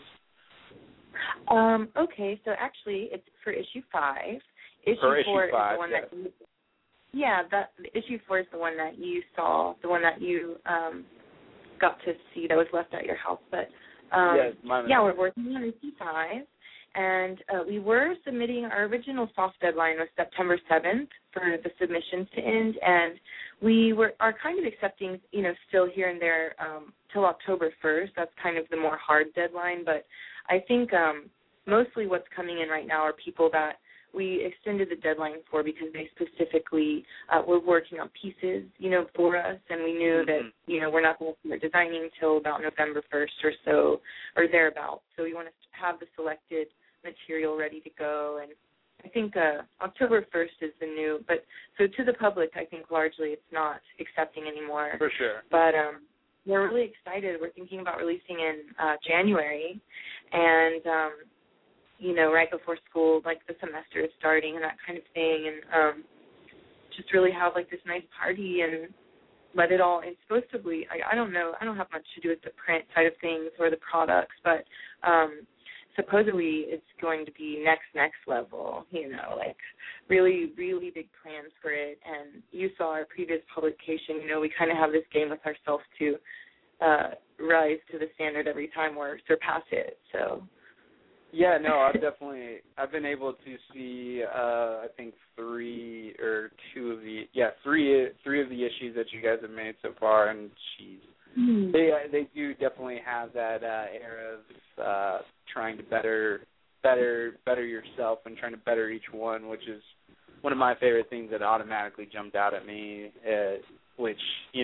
Okay, so actually it's for issue 5. Issue 4 is the one that issue 4 is the one that you saw, the one that you got to see that was left at your house. But we're working on issue 5. And we were submitting, our original soft deadline was September 7th for the submissions to end, and we are kind of accepting, still here and there till October 1st. That's kind of the more hard deadline, but I think mostly what's coming in right now are people that we extended the deadline for because they specifically were working on pieces, for us, and we knew that, we're not going to start designing until about November 1st or so, or thereabouts. So we want to have the selected material ready to go, and I think October 1st is the new, but so to the public, I think largely it's not accepting anymore. For sure. But we're really excited. We're thinking about releasing in January, and, right before school, the semester is starting and that kind of thing, and just really have, this nice party and let it all, it's supposed to be, I don't know, I don't have much to do with the print side of things or the products, but supposedly it's going to be next level, really, really big plans for it. And you saw our previous publication, we kind of have this game with ourselves to rise to the standard every time or surpass it. So. Yeah, no, I've been able to see, I think three of the issues that you guys have made so far, and they do definitely have that air of trying to better yourself and trying to better each one, which is one of my favorite things that automatically jumped out at me. Which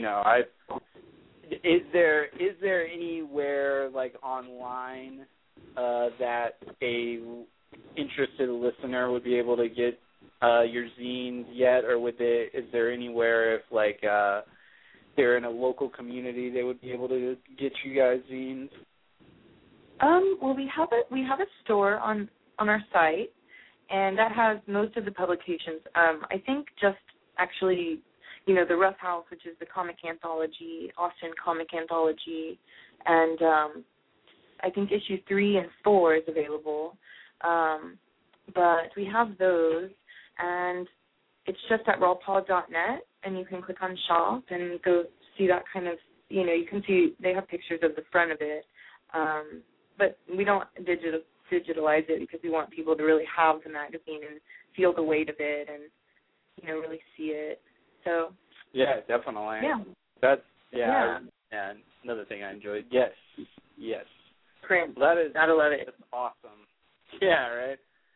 is there anywhere online that a interested listener would be able to get your zines yet, or is there anywhere if like they're in a local community they would be able to get you guys zines? Well, we have a store on our site, and that has most of the publications. I think just actually, the Rough House, which is the comic anthology, Austin comic anthology, and I think issue 3 and 4 is available. But we have those, and it's just at rawpaw.net, and you can click on shop and go see that kind of, you can see they have pictures of the front of it. But we don't digitalize it because we want people to really have the magazine and feel the weight of it and, really see it. So yeah, definitely. Yeah. That's yeah. And another thing I enjoyed. Yes. Print. Gotta love it. That's awesome. Yeah, right.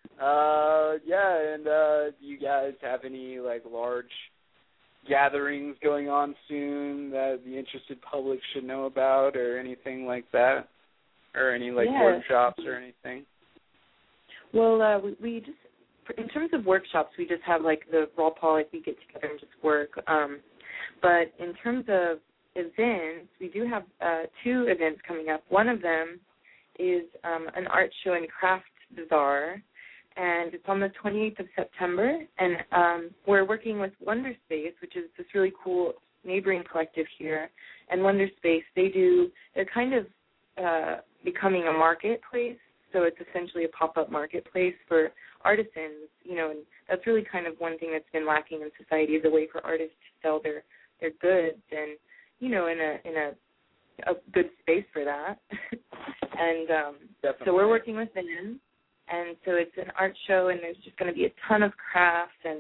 And do you guys have any like large gatherings going on soon that the interested public should know about, or anything like that, or any like workshops or anything? Well, we just, in terms of workshops, we just have like the Raw Paw, like we get together and just work. But in terms of events, we do have 2 events coming up. One of them is an art show and craft bazaar, and it's on the 28th of September, and we're working with Wonder Space, which is this really cool neighboring collective here. And Wonder Space, they're kind of becoming a marketplace, so it's essentially a pop-up marketplace for artisans, and that's really kind of one thing that's been lacking in society, is a way for artists to sell their goods, and, in a good space for that. And so we're working with them. And so it's an art show, and there's just going to be a ton of crafts, and,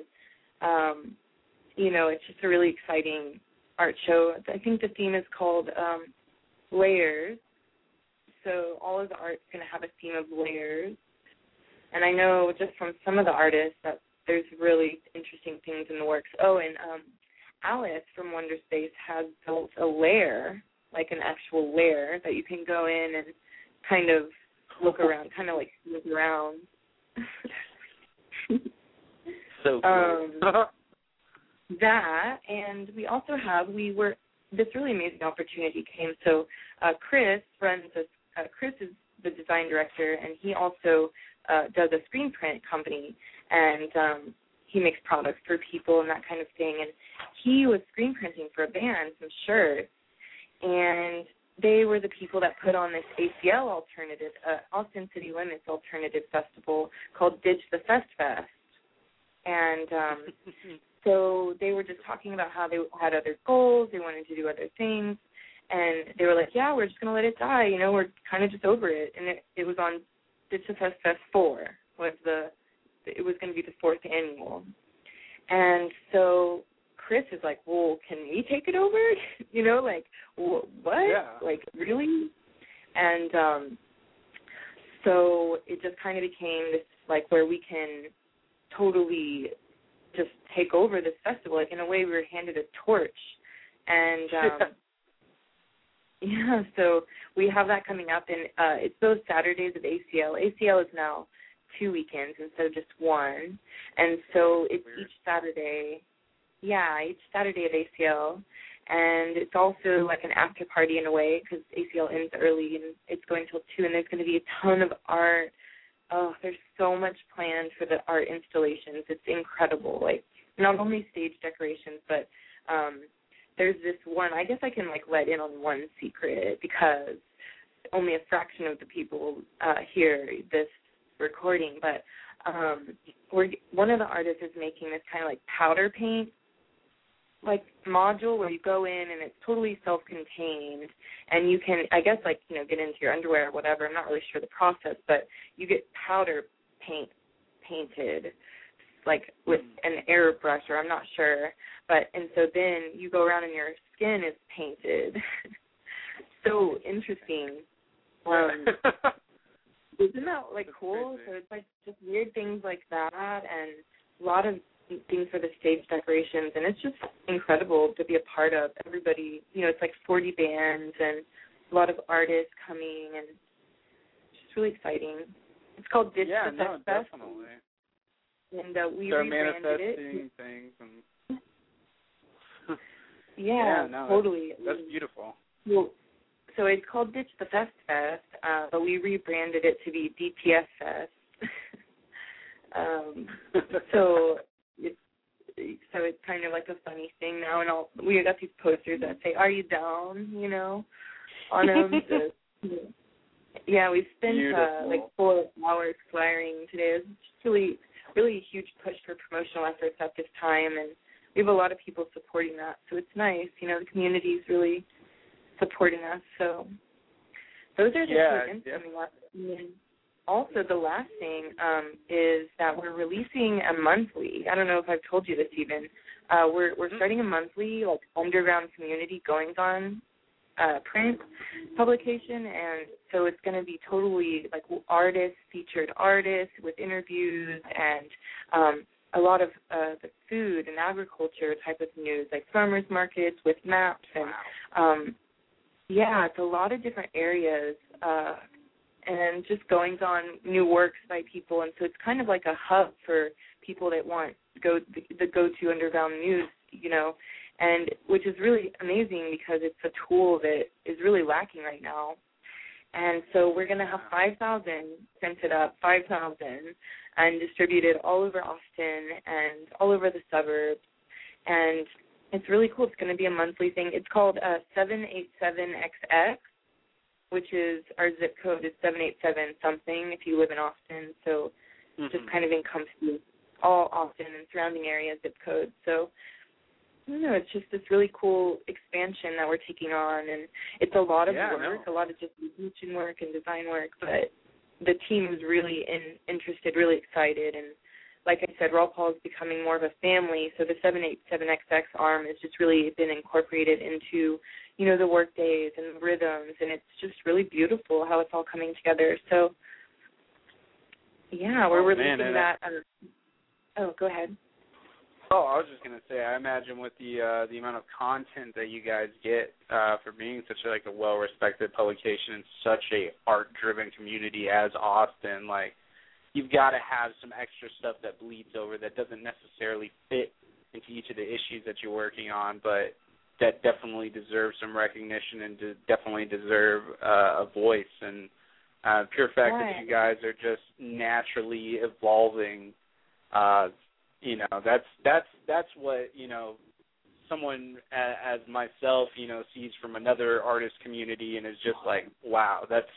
it's just a really exciting art show. I think the theme is called Layers. So all of the art's going to have a theme of layers. And I know just from some of the artists that there's really interesting things in the works. Oh, and Alice from Wonder Space has built a lair, like an actual lair that you can go in and kind of look around, kind of like look around. So cool. That, and we also have, this really amazing opportunity came. So Chris is the design director, and he also does a screen print company, and he makes products for people and that kind of thing. And he was screen printing for a band, some shirts, and they were the people that put on this ACL alternative, Austin City Limits alternative festival called Ditch the Fest Fest. And so they were just talking about how they had other goals, they wanted to do other things, and they were like, yeah, we're just going to let it die, we're kind of just over it. And it was on Ditch the Fest Fest 4, it was going to be the 4th annual. And so Chris is like, well, can we take it over? What? Yeah. Like, really? And so it just kind of became this, like, where we can totally just take over this festival. Like, in a way, we were handed a torch. And, so we have that coming up, and it's those Saturdays of ACL. ACL is now 2 weekends instead of just one. And so it's Weird. each Saturday of ACL, and it's also like an after party in a way because ACL ends early and it's going till 2, and there's going to be a ton of art. Oh, there's so much planned for the art installations. It's incredible. Like, not only stage decorations, but there's this one. I guess I can let in on one secret because only a fraction of the people hear this recording. But one of the artists is making this kind of powder paint module where you go in and it's totally self-contained, and you can, I guess, get into your underwear or whatever. I'm not really sure the process, but you get powder painted with an airbrush, or I'm not sure. And so then you go around and your skin is painted. So interesting. Isn't that cool? So it's just weird things like that, and a lot of things for the stage decorations, and it's just incredible to be a part of. Everybody, it's 40 bands and a lot of artists coming, and it's just really exciting. It's called Ditch the Fest Fest. Definitely. And we start rebranded manifesting things. And yeah, no, totally. That's beautiful. Well, so it's called Ditch the Fest Fest, but we rebranded it to be DTF Fest. So it's kind of like a funny thing now, and we got these posters that say, "Are you down?" On them. Yeah, we spent like 4 hours flying today. It was just really, really a huge push for promotional efforts at this time, and we have a lot of people supporting that, so it's nice. The community is really supporting us. So those are the two events coming up. And then also, the last thing is that we're releasing a monthly. I don't know if I've told you this even. We're starting a monthly like underground community goings-on print publication, and so it's going to be totally like featured artists with interviews and a lot of the food and agriculture type of news, like farmers markets with maps and it's a lot of different areas. And just goings on, new works by people, and so it's kind of like a hub for people that want the go-to underground news, and which is really amazing because it's a tool that is really lacking right now. And so we're going to have 5,000 printed up, 5,000, and distributed all over Austin and all over the suburbs, and it's really cool. It's going to be a monthly thing. It's called 787XX. Which is our zip code is 787 something if you live in Austin. So just kind of encompasses all Austin and surrounding area zip codes. So I don't know, it's just this really cool expansion that we're taking on, and it's a lot of work, a lot of just distribution work and design work. But the team is really interested, really excited, and like I said, Raw Paul is becoming more of a family. So the 787XX arm has just really been incorporated into the work days and the rhythms, and it's just really beautiful how it's all coming together. So, we're releasing that. Go ahead. Oh, I was just going to say, I imagine with the amount of content that you guys get for being such a well-respected publication in such a art-driven community as Austin, like, you've got to have some extra stuff that bleeds over that doesn't necessarily fit into each of the issues that you're working on, but that definitely deserve some recognition and definitely deserve a voice. And pure fact that you guys are just naturally evolving, that's what someone as myself sees from another artist community and is just like, wow, that's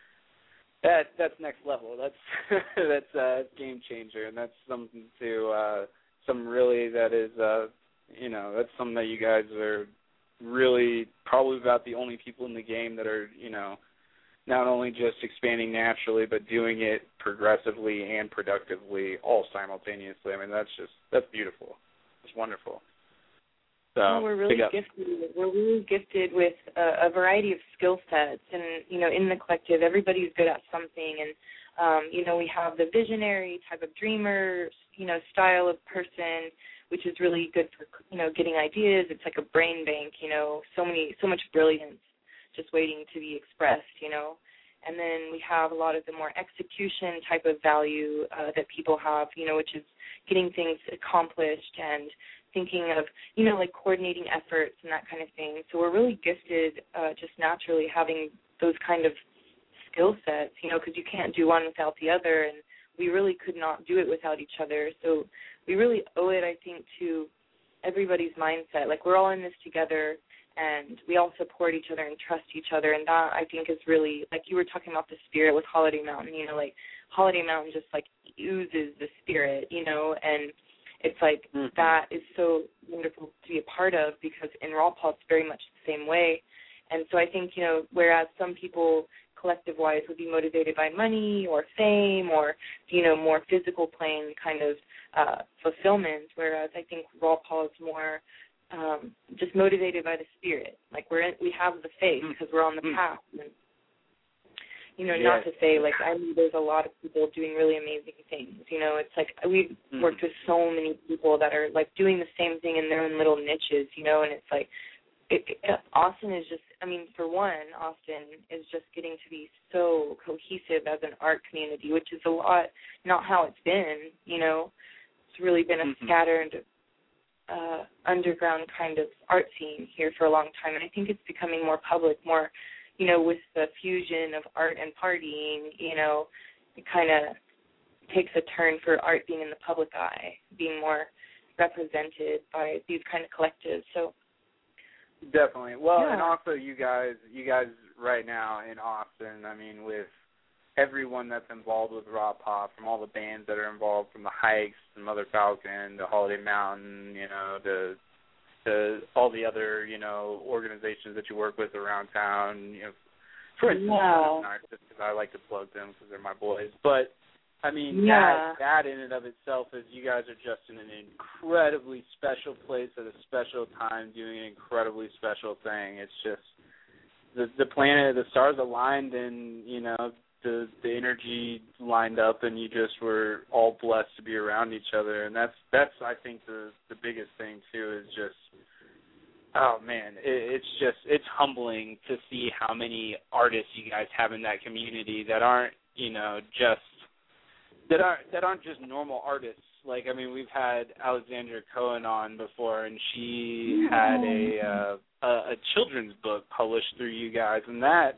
next level. That's a game changer, and that's something to that is that's something that you guys are really probably about the only people in the game that are, not only just expanding naturally, but doing it progressively and productively all simultaneously. I mean, that's beautiful. It's wonderful. So we're really gifted. We're really gifted with a variety of skill sets, and in the collective, everybody's good at something. And we have the visionary type of dreamer, style of person, which is really good for getting ideas. It's like a brain bank, so much brilliance just waiting to be expressed, And then we have a lot of the more execution type of value that people have, which is getting things accomplished and thinking of, like coordinating efforts and that kind of thing. So we're really gifted just naturally having those kind of skill sets, because you can't do one without the other, and we really could not do it without each other. So we really owe it, I think, to everybody's mindset. Like, we're all in this together, and we all support each other and trust each other, and that, I think, is really, like you were talking about the spirit with Holiday Mountain, like Holiday Mountain just, like, oozes the spirit, and it's like that is so wonderful to be a part of, because in Raw Paw it's very much the same way. And so I think, whereas some people collective-wise would be motivated by money or fame or, more physical plane kind of fulfillment, whereas I think Raw Paw is more just motivated by the spirit. Like, we have the faith because we're on the path. And, not to say, like, I mean, there's a lot of people doing really amazing things. It's like we've worked with so many people that are, like, doing the same thing in their own little niches, and it's like, Austin is just, I mean, for one, Austin is just getting to be so cohesive as an art community, which is a lot not how it's been, It's really been a scattered, underground kind of art scene here for a long time, and I think it's becoming more public, more, with the fusion of art and partying, it kind of takes a turn for art being in the public eye, being more represented by these kind of collectives. So definitely. Well, and also you guys right now in Austin, I mean, with everyone that's involved with Raw Paw, from all the bands that are involved, from the Hikes, to Mother Falcon, to Holiday Mountain, to all the other, organizations that you work with around town, for instance, just because I like to plug them because they're my boys. But, I mean, that in and of itself is you guys are just in an incredibly special place at a special time doing an incredibly special thing. It's just the planet, the stars aligned, and, the energy lined up, and you just were all blessed to be around each other. And that's I think, the biggest thing, too, is just, oh, man, it's humbling to see how many artists you guys have in that community that aren't, that aren't just normal artists. Like, I mean, we've had Alexandra Cohen on before, and she had a children's book published through you guys, and that,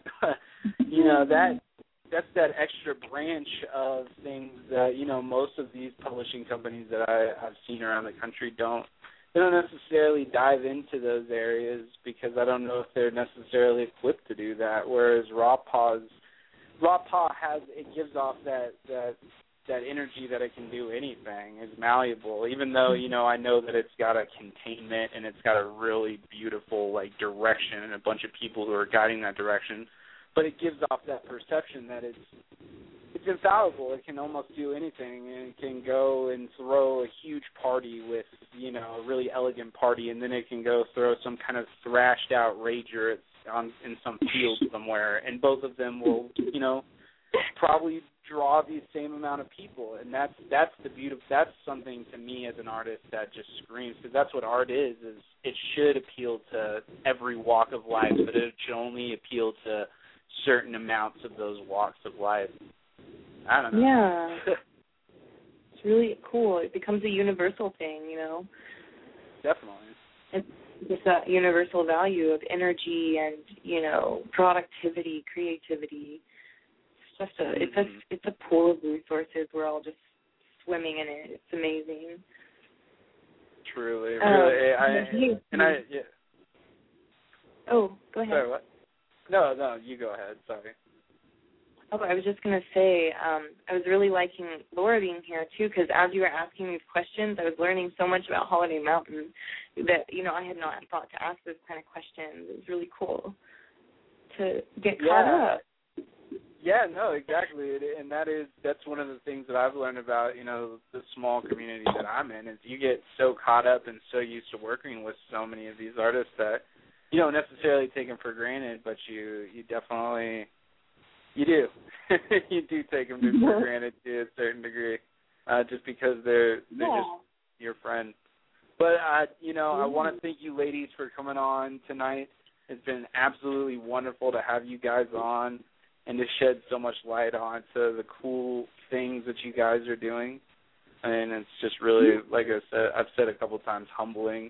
that's that extra branch of things that, most of these publishing companies that I've seen around the country don't necessarily dive into those areas because I don't know if they're necessarily equipped to do that. Whereas Raw Paw gives off that energy that it can do anything. It's malleable, even though, I know that it's got a containment and it's got a really beautiful, direction and a bunch of people who are guiding that direction. But it gives off that perception that it's infallible. It can almost do anything, and it can go and throw a huge party with, a really elegant party, and then it can go throw some kind of thrashed out rager in some field somewhere, and both of them will, probably draw the same amount of people. And that's the beauty. That's something to me as an artist that just screams, because that's what art is it should appeal to every walk of life, but it should only appeal to certain amounts of those walks of life. I don't know. Yeah. It's really cool. It becomes a universal thing, Definitely. It's that universal value of energy and, productivity, creativity. It's just it's a pool of resources. We're all just swimming in it. It's amazing. Truly. Really. Oh, go ahead. Sorry, what? No, you go ahead. Sorry. Oh, I was just going to say, I was really liking Laura being here, too, because as you were asking these questions, I was learning so much about Holiday Mountain that, I had not thought to ask this kind of questions. It was really cool to get caught up. Yeah, no, exactly. And that's one of the things that I've learned about, the small community that I'm in, is you get so caught up and so used to working with so many of these artists that you don't necessarily take them for granted, but you definitely, you do. You do take them for granted to a certain degree, just because they're just your friend. But, I want to thank you ladies for coming on tonight. It's been absolutely wonderful to have you guys on and to shed so much light onto the cool things that you guys are doing. And it's just really, like I said, I've said a couple times, humbling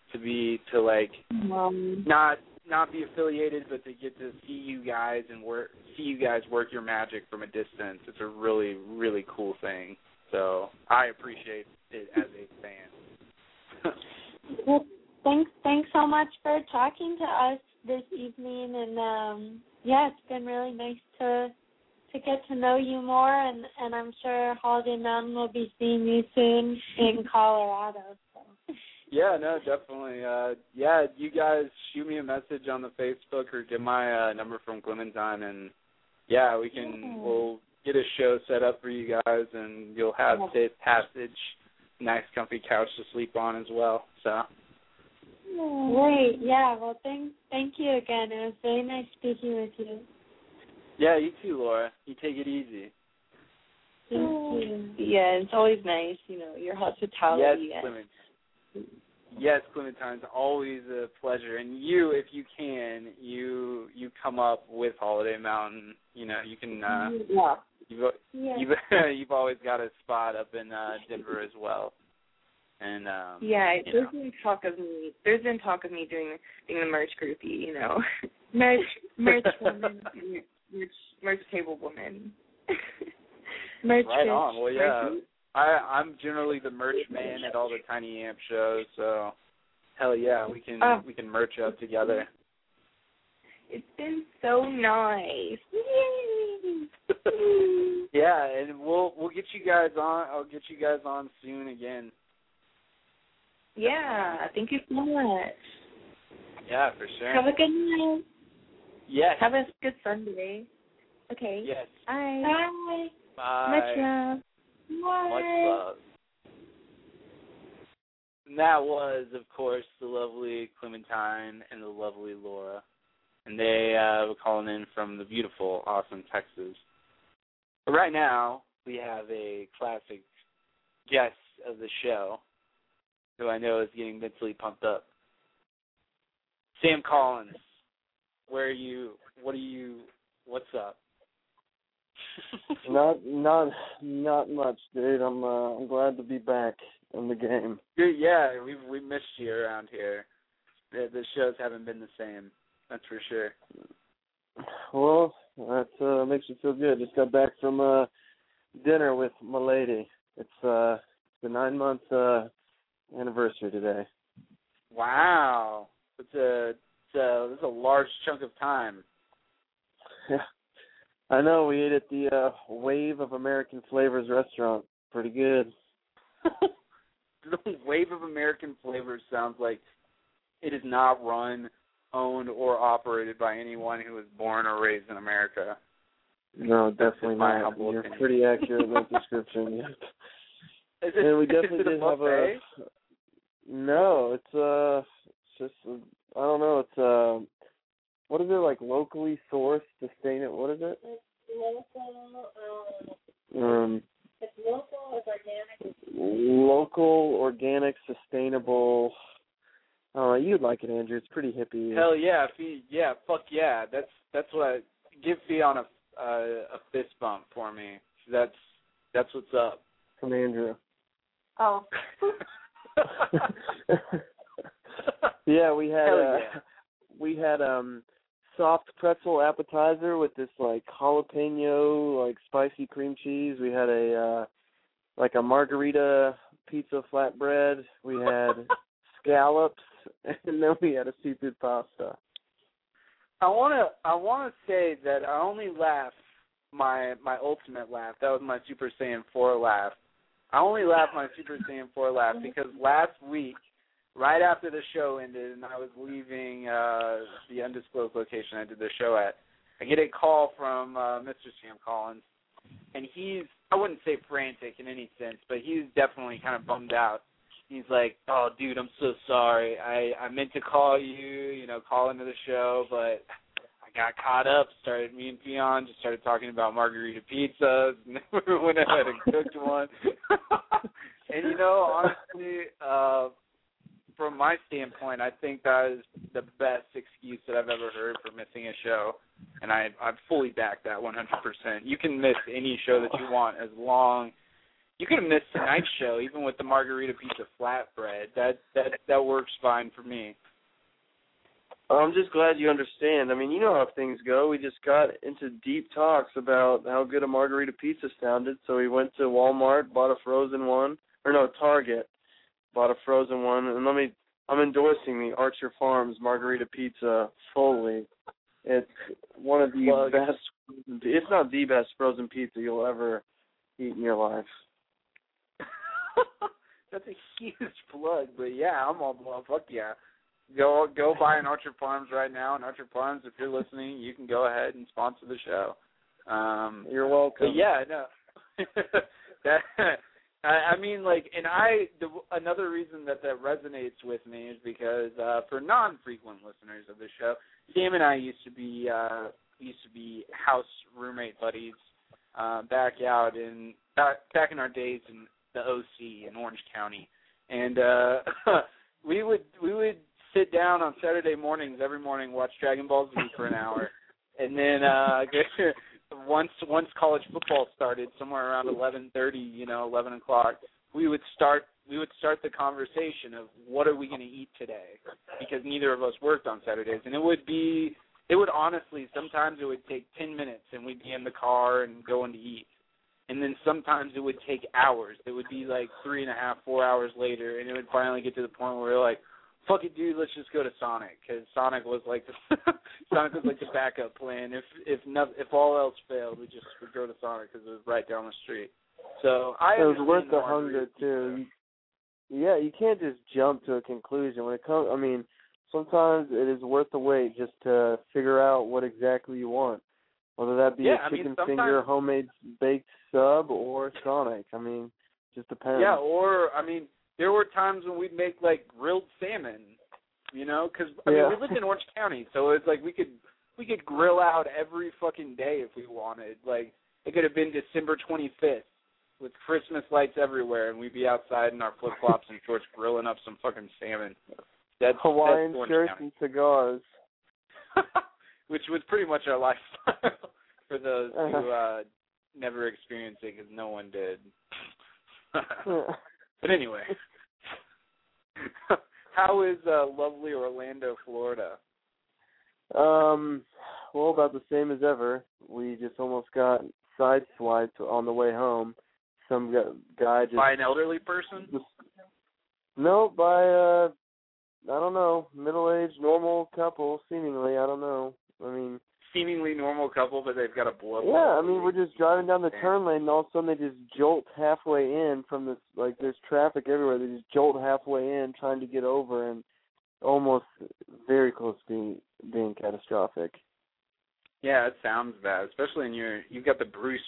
not be affiliated, but to get to see you guys work your magic from a distance. It's a really, really cool thing. So I appreciate it as a fan. Well, thanks so much for talking to us this evening, and it's been really nice to get to know you more, and I'm sure Holiday Mountain will be seeing you soon in Colorado. So. Yeah, no, definitely. You guys shoot me a message on the Facebook or get my number from Clementine, and we'll get a show set up for you guys, and you'll have safe passage, nice comfy couch to sleep on as well. So. Great. Yeah. Well, thank you again. It was very nice speaking with you. Yeah, you too, Laura. You take it easy. Thank you. Yeah, it's always nice, your hospitality. Yes, Clementine, it's always a pleasure. And you, if you can, you come up with Holiday Mountain. You can. You've always got a spot up in Denver as well. And there's been talk of me. There's been talk of me doing the merch groupie, merch woman, merch table woman. merch. Right bitch. on. Well, yeah, I'm generally the merch man at all the Tiny Amp shows. So, hell yeah, we can merch up together. It's been so nice. Yay! Yeah, and we'll get you guys on. I'll get you guys on soon again. Yeah, thank you so much. Yeah, for sure. Have a good night. Yes. Have a good Sunday. Okay. Yes. Bye. Bye. Bye. Much love. Bye. Much love. And that was, of course, the lovely Clementine and the lovely Laura. And they were calling in from the beautiful Austin, Texas. But right now, we have a classic guest of the show, who I know is getting mentally pumped up. Sam Collins, where are you? What's up? Not much, dude. I'm glad to be back in the game. Yeah, we missed you around here. The shows haven't been the same, that's for sure. Well, that makes me feel good. Just got back from dinner with my lady. It's the 9-month anniversary today. Wow, it's a large chunk of time. Yeah, I know. We ate at the Wave of American Flavors restaurant. Pretty good. The Wave of American Flavors sounds like it is not run, owned, or operated by anyone who was born or raised in America. No, definitely not. You're opinion. pretty accurate in that description. Yeah. And we definitely did have a. No, it's just I don't know. It's what is it, like locally sourced, sustainable? What is it? It's local. It's local. It's organic. Local, organic, sustainable. Oh, you'd like it, Andrew. It's pretty hippie. Hell yeah, fuck yeah. That's what give Fionn a fist bump for me. That's what's up. From Andrew. Oh. Yeah, we had yeah. soft pretzel appetizer with this like jalapeno like spicy cream cheese. We had a margarita pizza flatbread. We had scallops, and then we had a seafood pasta. I wanna say that I only laughed my ultimate laugh. That was my Super Saiyan 4 laugh. I only laughed my Super Saiyan 4 laugh because last week, right after the show ended and I was leaving the undisclosed location I did the show at, I get a call from Mr. Sam Collins, and I wouldn't say frantic in any sense, but he's definitely kind of bummed out. He's like, oh, dude, I'm so sorry. I meant to call you, call into the show, but I got caught up. Me and Fionn just started talking about margarita pizzas, and then we went ahead and cooked one. And, honestly, from my standpoint, I think that is the best excuse that I've ever heard for missing a show, and I fully back that 100%. You can miss any show that you want as long. You can miss tonight's show even with the margarita pizza flatbread. That works fine for me. I'm just glad you understand. I mean, you know how things go. We just got into deep talks about how good a margarita pizza sounded, so we went to Walmart, bought a frozen one, Target, bought a frozen one, and I'm endorsing the Archer Farms margarita pizza fully. It's one of the best, if not the best frozen pizza you'll ever eat in your life. That's a huge plug, but yeah, I'm all blown. Fuck yeah. Go buy an Archer Farms right now. And Archer Farms, if you're listening, you can go ahead and sponsor the show. You're welcome. But yeah, no. Another reason that resonates with me is because for non-frequent listeners of the show, Sam and I used to be house roommate buddies back in our days in the OC in Orange County, and we would sit down on Saturday mornings every morning, watch Dragon Ball Z for an hour, and then once college football started, somewhere around 11:30, 11 o'clock, we would start we would start the conversation of what are we going to eat today, because neither of us worked on Saturdays, and it would honestly, sometimes it would take 10 minutes and we'd be in the car and going to eat. And then sometimes it would take hours. It would be like 3.5, 4 hours later, and it would finally get to the point where we're like, fuck it, dude, let's just go to Sonic, because Sonic was like the backup plan. If all else failed, we'd go to Sonic because it was right down the street. So it was worth the hunger too. You can't just jump to a conclusion when it comes. I mean, sometimes it is worth the wait just to figure out what exactly you want, whether that be a chicken finger, homemade baked sub, or Sonic. I mean, just depends. Yeah, or I mean, there were times when we'd make like grilled salmon, because I mean we lived in Orange County, so it's like we could grill out every fucking day if we wanted. Like it could have been December 25th with Christmas lights everywhere, and we'd be outside in our flip flops and shorts grilling up some fucking salmon. That's Hawaiian that's shirts and cigars, which was pretty much our lifestyle for those who never experienced it, because no one did. But anyway, how is lovely Orlando, Florida? Well, about the same as ever. We just almost got sideswiped on the way home. Some guy just... By an elderly person? No, by, I don't know, middle-aged, normal couple, seemingly. I don't know. I mean... Seemingly normal couple, but they've got a blow. Yeah, I mean, we're just driving down the turn lane, and all of a sudden they just jolt halfway in from this, like, there's traffic everywhere. They just jolt halfway in trying to get over, and almost very close to being catastrophic. Yeah, it sounds bad, especially when you've got the Bruce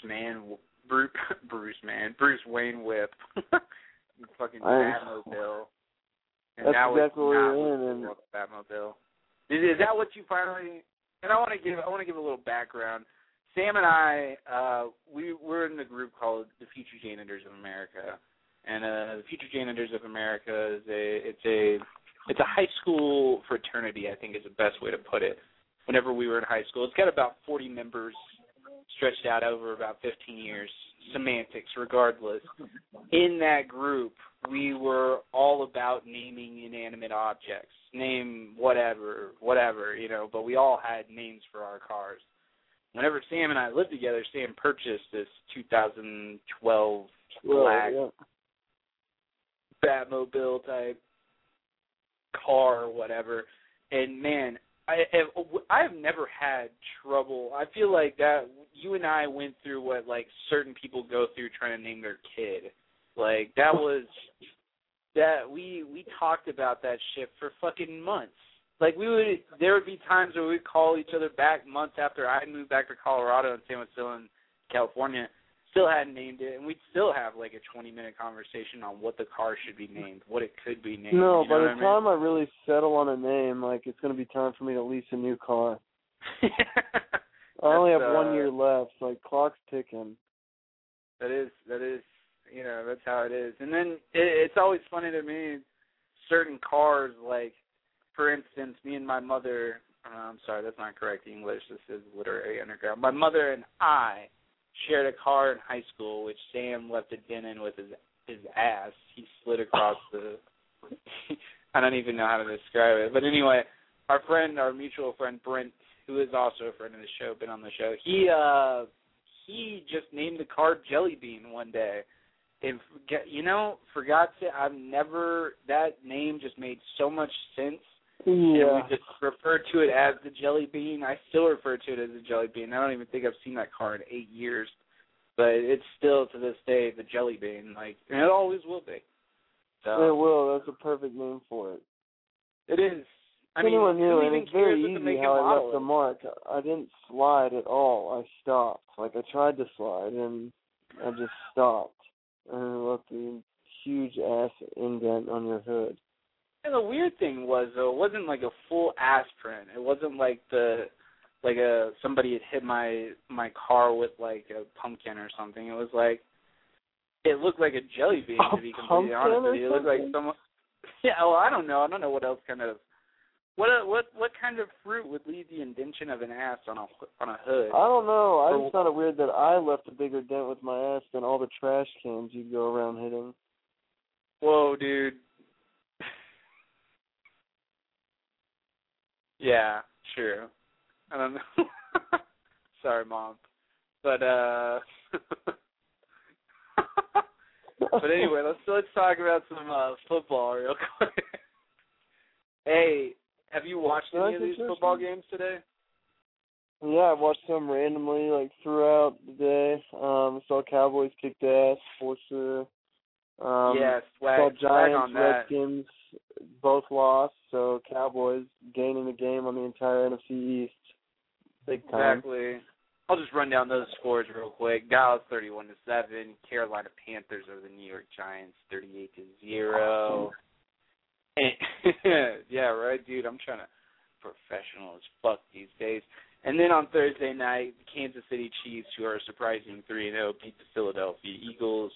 Wayne whip, fucking Batmobile. And that's now exactly what it's we're in. Batmobile. Is that what you finally? And I want to give a little background. Sam and I, we're in a group called the Future Janitors of America, and the Future Janitors of America is it's a high school fraternity, I think is the best way to put it. Whenever we were in high school, it's got about 40 members stretched out over about 15 years. Semantics, regardless. In that group, we were all about naming inanimate objects. Name whatever, but we all had names for our cars. Whenever Sam and I lived together, Sam purchased this 2012 black Batmobile type car or whatever. And man, I've never had trouble. I feel like that you and I went through what like certain people go through trying to name their kid. Like that was that we talked about that shit for fucking months. Like there would be times where we'd call each other back months after I moved back to Colorado and Sam was still in California, still hadn't named it, and we'd still have like a 20-minute conversation on what the car should be named, what it could be named. No, by the time I really settle on a name, like it's going to be time for me to lease a new car. I only have 1 year left, so like clock's ticking. That is, that's how it is. And then it's always funny to me, certain cars, like, for instance, me and my mother, I'm sorry, that's not correct English, this is literary underground. My mother and I shared a car in high school, which Sam left a dent in with his ass. He slid across the, I don't even know how to describe it. But anyway, our mutual friend Brent, who is also a friend of the show, been on the show, he just named the car Jelly Bean one day. And, for God's sake, that name just made so much sense. Yeah. And we just referred to it as the Jelly Bean. I still refer to it as the Jelly Bean. I don't even think I've seen that car in 8 years. But it's still, to this day, the Jelly Bean. Like, and it always will be. So, it will. That's a perfect name for it. It is. I mean, anyone knew, and it's very easy easy how I left the mark. I didn't slide at all. I stopped. Like, I tried to slide, and I just stopped. And left the huge ass indent on your hood. And the weird thing was, though, it wasn't like a full ass print. It wasn't like somebody had hit my car with like a pumpkin or something. It was like, it looked like a jelly bean, to be completely honest with you. It looked like someone. Yeah, well, I don't know. I don't know what else kind of. What kind of fruit would leave the indentation of an ass on a hood? I don't know. I just found it weird that I left a bigger dent with my ass than all the trash cans you'd go around hitting. Whoa, dude. Yeah, true. I don't know. Sorry, Mom. But but anyway, let's talk about some football real quick. Hey, have you watched any of these football games today? Yeah, I watched some randomly, like, throughout the day. Saw Cowboys kick ass, for sure. Yeah, saw swag Giants, on that. Redskins, both lost, so Cowboys gaining the game on the entire NFC East. Big time. Exactly. I'll just run down those scores real quick. Dallas 31-7. Carolina Panthers over the New York Giants 38-0. Yeah, right, dude. I'm trying to professional as fuck these days. And then on Thursday night, the Kansas City Chiefs, who are surprising 3-0, beat the Philadelphia Eagles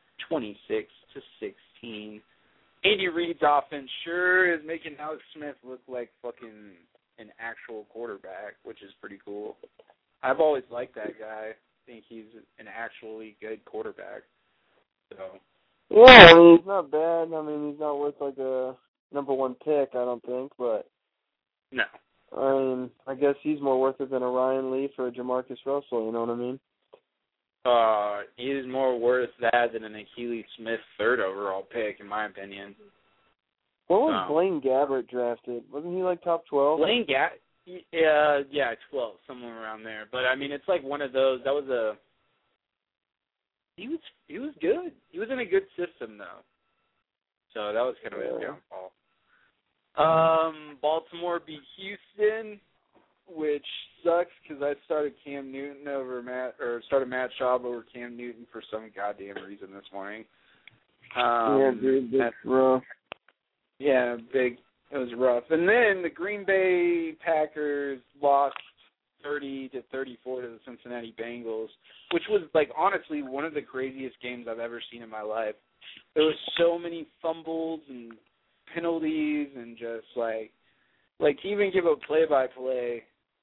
26-16. Andy Reid's offense sure is making Alex Smith look like fucking an actual quarterback, which is pretty cool. I've always liked that guy. I think he's an actually good quarterback. So. Yeah, I mean, he's not bad. I mean, he's not worth like a number one pick, I don't think, but No. I mean, I guess he's more worth it than a Ryan Leaf or a Jamarcus Russell, you know what I mean? He is more worth that than an Akili Smith third overall pick, in my opinion. What was Blaine Gabbert drafted? Wasn't he like top 12? Blaine Gabbert, yeah, 12, somewhere around there. But I mean, it's like one of those. That was he was good. He was in a good system though. So that was kind of his downfall. Baltimore beat Houston, which sucks because I started Cam Newton started Matt Schaub over Cam Newton for some goddamn reason this morning. Yeah, dude, that's rough. Yeah, big. It was rough. And then the Green Bay Packers lost 30-34 to the Cincinnati Bengals, which was, like, honestly one of the craziest games I've ever seen in my life. There was so many fumbles and penalties and just, like to even give a play-by-play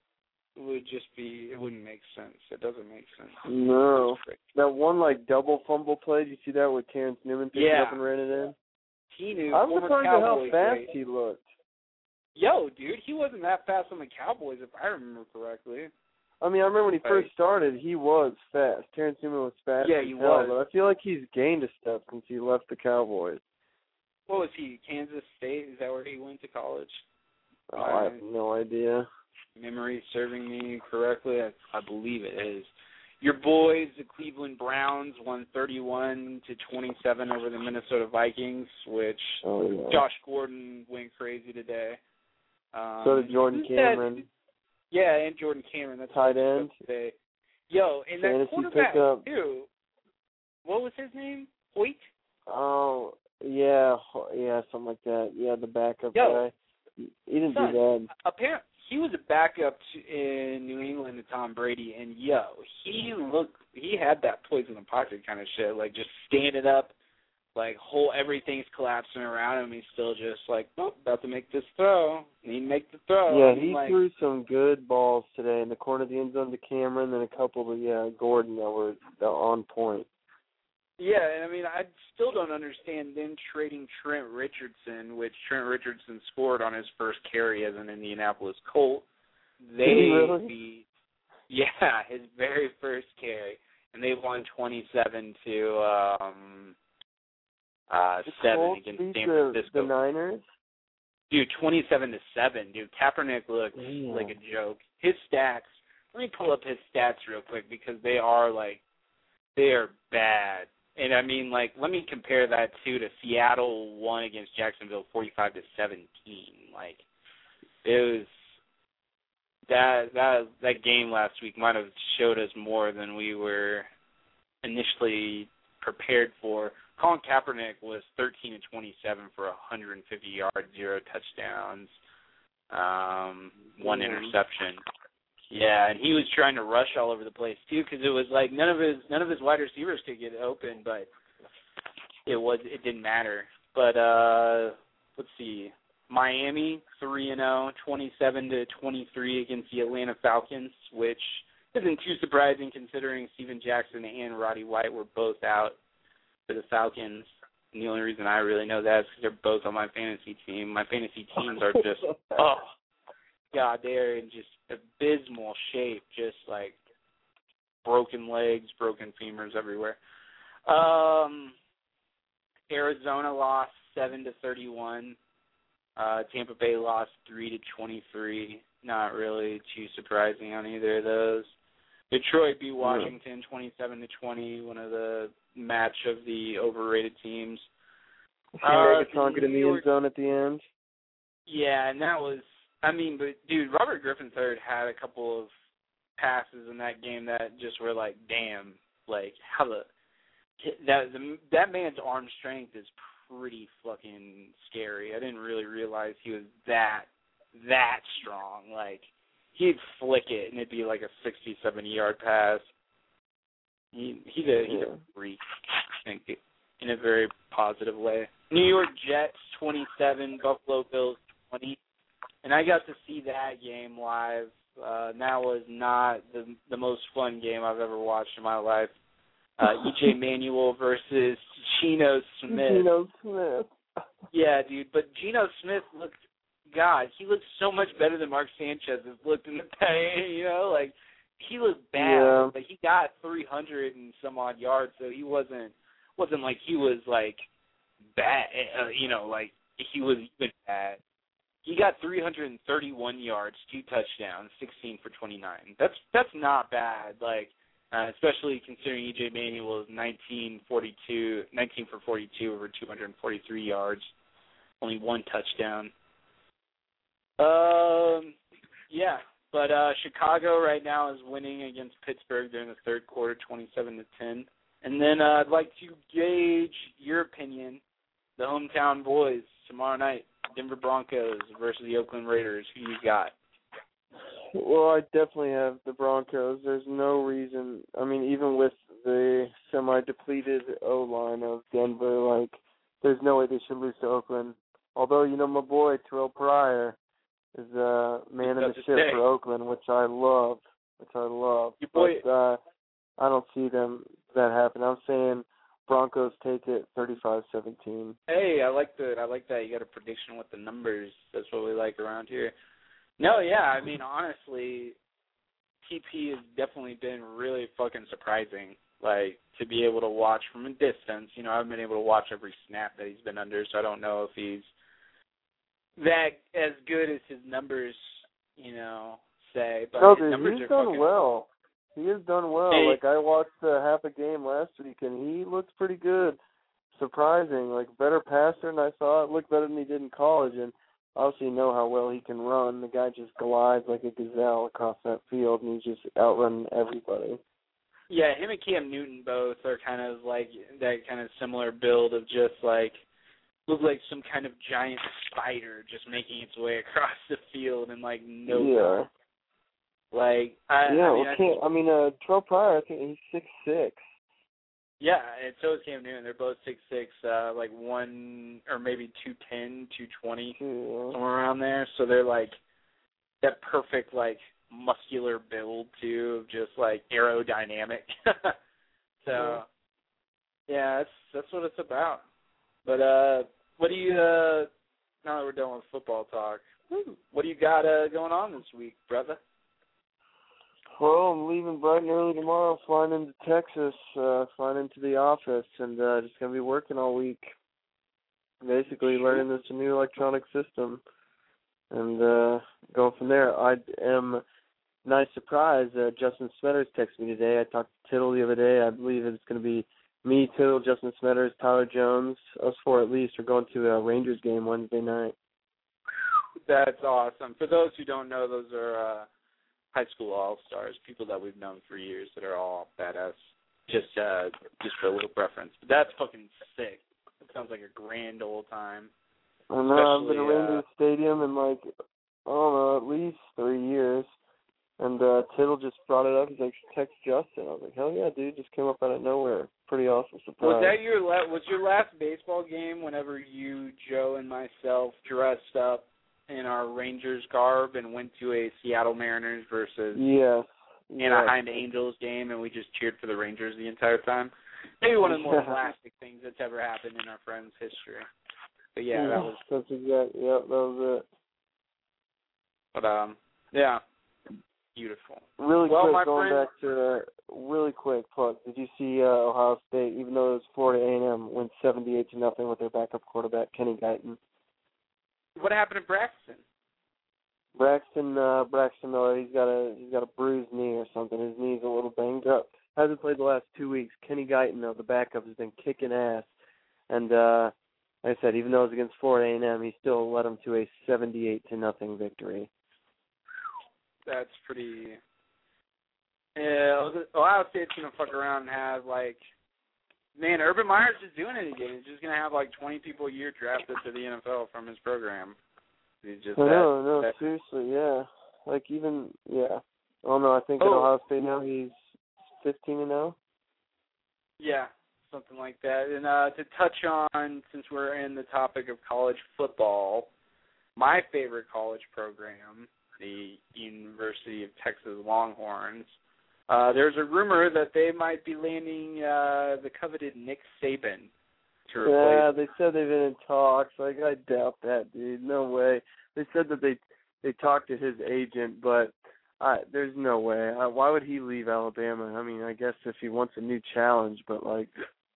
it wouldn't make sense. It doesn't make sense. No. That one, like, double fumble play, did you see that where Terrence Newman picked it up and ran it in? I'm surprised at how fast he looked. Yo, dude, he wasn't that fast on the Cowboys, if I remember correctly. I mean, I remember when he first started, he was fast. Terrence Newman was fast. Yeah, he was. But I feel like he's gained a step since he left the Cowboys. What was he, Kansas State? Is that where he went to college? I have no idea. Memory serving me correctly, I believe it is. Your boys, the Cleveland Browns, won 31-27 over the Minnesota Vikings, which Josh Gordon went crazy today. So did Jordan Cameron. Yeah, and Jordan Cameron. That's tight end. Today. Yo, and that quarterback, too. What was his name? Hoyt? Oh, yeah, something like that. Yeah, the backup guy. He didn't do bad. Apparently, he was a backup in New England to Tom Brady, and he had that poison in the pocket kind of shit, like just standing up, like everything's collapsing around him. He's still just like, about to make this throw. And he make the throw. Yeah, he threw some good balls today in the corner of the end zone to Cameron, then a couple to Gordon that were on point. Yeah, and I mean, I still don't understand them trading Trent Richardson, which Trent Richardson scored on his first carry as an Indianapolis Colt. Beat, his very first carry, and they won 27-7 against San Francisco. The Niners? Dude, 27-7. Dude, Kaepernick looked like a joke. His stats. Let me pull up his stats real quick because they are bad. And I mean, let me compare that to Seattle won against Jacksonville 45-17. Like, it was that game last week might have showed us more than we were initially prepared for. Colin Kaepernick was 13-27 for 150 yards, 0 touchdowns, 1 interception. Yeah, and he was trying to rush all over the place too, because it was like none of his wide receivers could get open, but it didn't matter. But let's see, Miami 3-0, 27-23 against the Atlanta Falcons, which isn't too surprising considering Steven Jackson and Roddy White were both out for the Falcons. And the only reason I really know that is because they're both on my fantasy team. My fantasy teams are just, oh, God, they're in just abysmal shape, just like broken legs, broken femurs everywhere. Arizona lost 7-31. Tampa Bay lost 3-23. Not really too surprising on either of those. Detroit beat Washington 27-20. One of the match of the overrated teams. Megatron get in the end zone at the end. Yeah, and that was. I mean, but dude, Robert Griffin III had a couple of passes in that game that just were like, damn, like how that man's arm strength is pretty fucking scary. I didn't really realize he was that strong. Like, he'd flick it and it'd be like a 60, 70-yard pass. He's a freak, I think, in a very positive way. New York Jets 27, Buffalo Bills 20, and I got to see that game live. And that was not the most fun game I've ever watched in my life. EJ Manuel versus Geno Smith. Yeah, dude, but Geno Smith looked, God, he looked so much better than Mark Sanchez has looked in the past, you know, like, he looked bad, but he got 300 and some odd yards, so he wasn't like he was, like, bad, you know, like, he was even bad. He got 331 yards, 2 touchdowns, 16 for 29. That's not bad, like, especially considering E.J. Manuel is 19 for 42 over 243 yards, only 1 touchdown. Yeah, but Chicago right now is winning against Pittsburgh during the third quarter, 27-10. And then I'd like to gauge your opinion. The hometown boys tomorrow night, Denver Broncos versus the Oakland Raiders. Who you got? Well, I definitely have the Broncos. There's no reason. I mean, even with the semi-depleted O-line of Denver, like, there's no way they should lose to Oakland. Although, you know, my boy, Terrell Pryor, is a man in the ship for Oakland, which I love. Your boy, but I don't see that happen. I'm saying Broncos take it 35-17. Hey, I like that. You got a prediction with the numbers. That's what we like around here. No, yeah, I mean, honestly, TP has definitely been really fucking surprising, like, to be able to watch from a distance. You know, I've been able to watch every snap that he's been under, so I don't know if he's that as good as his numbers, you know, say. But no, his numbers he's are done fucking well. He has done well. Hey. Like, I watched half a game last week, and he looks pretty good. Surprising. Like, better passer than I thought. Looked better than he did in college, and obviously you know how well he can run. The guy just glides like a gazelle across that field, and he's just outrunning everybody. Yeah, him and Cam Newton both are kind of like that kind of similar build of just like look like some kind of giant spider just making its way across the field and like no. Like Terrell Pryor, I think he's 6'6". Yeah, and so is Cam Newton. They're both 6'6", like 1 or maybe 210, 220, somewhere around there. So they're like that perfect like muscular build too, of just like aerodynamic. So yeah, that's what it's about. But what do you now that we're done with football talk, what do you got going on this week, brother? Well, I'm leaving bright and early tomorrow, flying into Texas, flying into the office, and just going to be working all week, basically learning this new electronic system, and going from there. I am nice surprise. Justin Smetters texted me today. I talked to Tittle the other day. I believe it's going to be me, Tittle, Justin Smetters, Tyler Jones, us four at least, are going to a Rangers game Wednesday night. That's awesome. For those who don't know, those are high school all-stars, people that we've known for years that are all badass, just for a little preference. But that's fucking sick. It sounds like a grand old time. I know, I've been to Rangers Stadium in like, I don't know, at least 3 years. And Tittle just brought it up. He's like, text Justin. I was like, hell yeah, dude, just came up out of nowhere. Pretty awesome surprise. Was your last baseball game whenever you, Joe, and myself dressed up in our Rangers garb and went to a Seattle Mariners versus... Yes, Anaheim Angels game, and we just cheered for the Rangers the entire time. Maybe one of the more plastic things that's ever happened in our friend's history. But yeah, that was. That's exactly. Yep, that was it. But yeah, beautiful. Really well, quick, my going friend, back to really quick, Puck. Did you see Ohio State? Even though it was Florida A&M, went 78-0 with their backup quarterback Kenny Guyton. What happened to Braxton? Braxton Miller, he's got a bruised knee or something. His knee's a little banged up. Hasn't played the last 2 weeks. Kenny Guyton, though, the backup, has been kicking ass. And like I said, even though it was against Florida A&M, he still led them to a 78-0 victory. That's pretty. Yeah, Ohio State's gonna fuck around and have man, Urban Meyer's just doing it again. He's just gonna have 20 people a year drafted to the NFL from his program. He's just seriously, yeah. I don't know. I think at Ohio State now he's 15-0. Yeah, something like that. And to touch on, since we're in the topic of college football, my favorite college program, the University of Texas Longhorns, there's a rumor that they might be landing the coveted Nick Saban to replace. Yeah, they said they've been in talks. I doubt that, dude. No way. They said that they talked to his agent, but there's no way. Why would he leave Alabama? I mean, I guess if he wants a new challenge, but why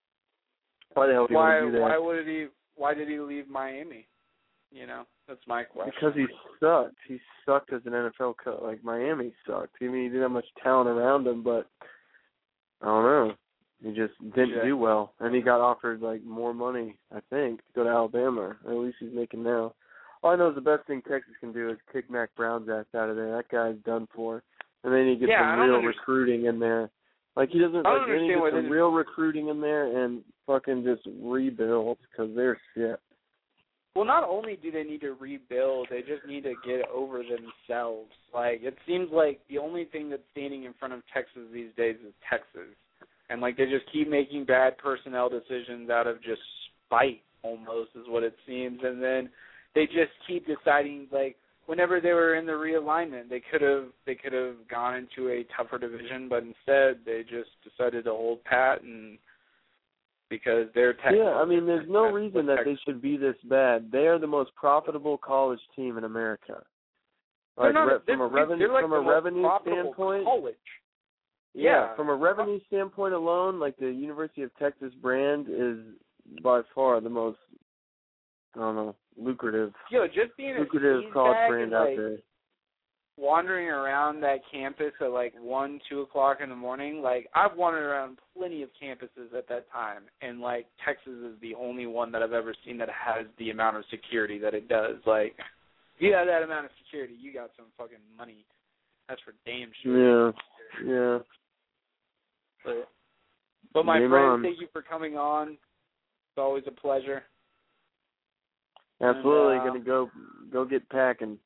the hell would he want to do that? Why did he leave Miami? That's my question. Because he sucked. He sucked as an NFL coach. Miami sucked. I mean, he didn't have much talent around him, but I don't know. He just didn't do well. And he got offered, more money, I think, to go to Alabama. Or at least he's making now. All I know is the best thing Texas can do is kick Mac Brown's ass out of there. That guy's done for. And then he gets some real recruiting in there. He doesn't. Then he gets some real recruiting in there and fucking just rebuilds because they're shit. Well, not only do they need to rebuild, they just need to get over themselves. It seems like the only thing that's standing in front of Texas these days is Texas. And, they just keep making bad personnel decisions out of just spite, almost, is what it seems. And then they just keep deciding, whenever they were in the realignment, they could have gone into a tougher division, but instead they just decided to hold pat and because they're Texas. Yeah, I mean, there's no reason that they should be this bad. They are the most profitable college team in America. From a revenue standpoint. College. Yeah, from a revenue standpoint alone, the University of Texas brand is by far the most, lucrative. Just being lucrative college brand out there. Wandering around that campus at 1, 2 o'clock in the morning, I've wandered around plenty of campuses at that time, and Texas is the only one that I've ever seen that has the amount of security that it does. If you have that amount of security, you got some fucking money. That's for damn sure. Yeah. But my friend, thank you for coming on. It's always a pleasure. Absolutely, gonna go get packing.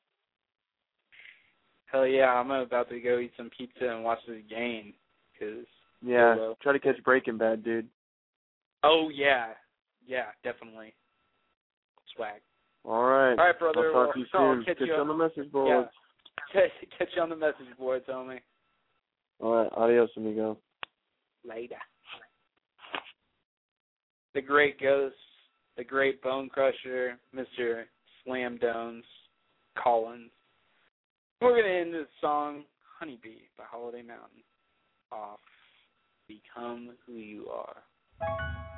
Hell yeah, I'm about to go eat some pizza and watch this game. Try to catch Breaking Bad, dude. Oh, yeah, definitely. Swag. All right, brother. I'll talk to you soon. Catch you on the message board. Yeah. Catch you on the message board, homie. All right, adios, amigo. Later. The great Ghost, the great Bone Crusher, Mr. Slam Dones Collins. We're going to end this song, Honeybee by Holiday Mountain, off Become Who You Are.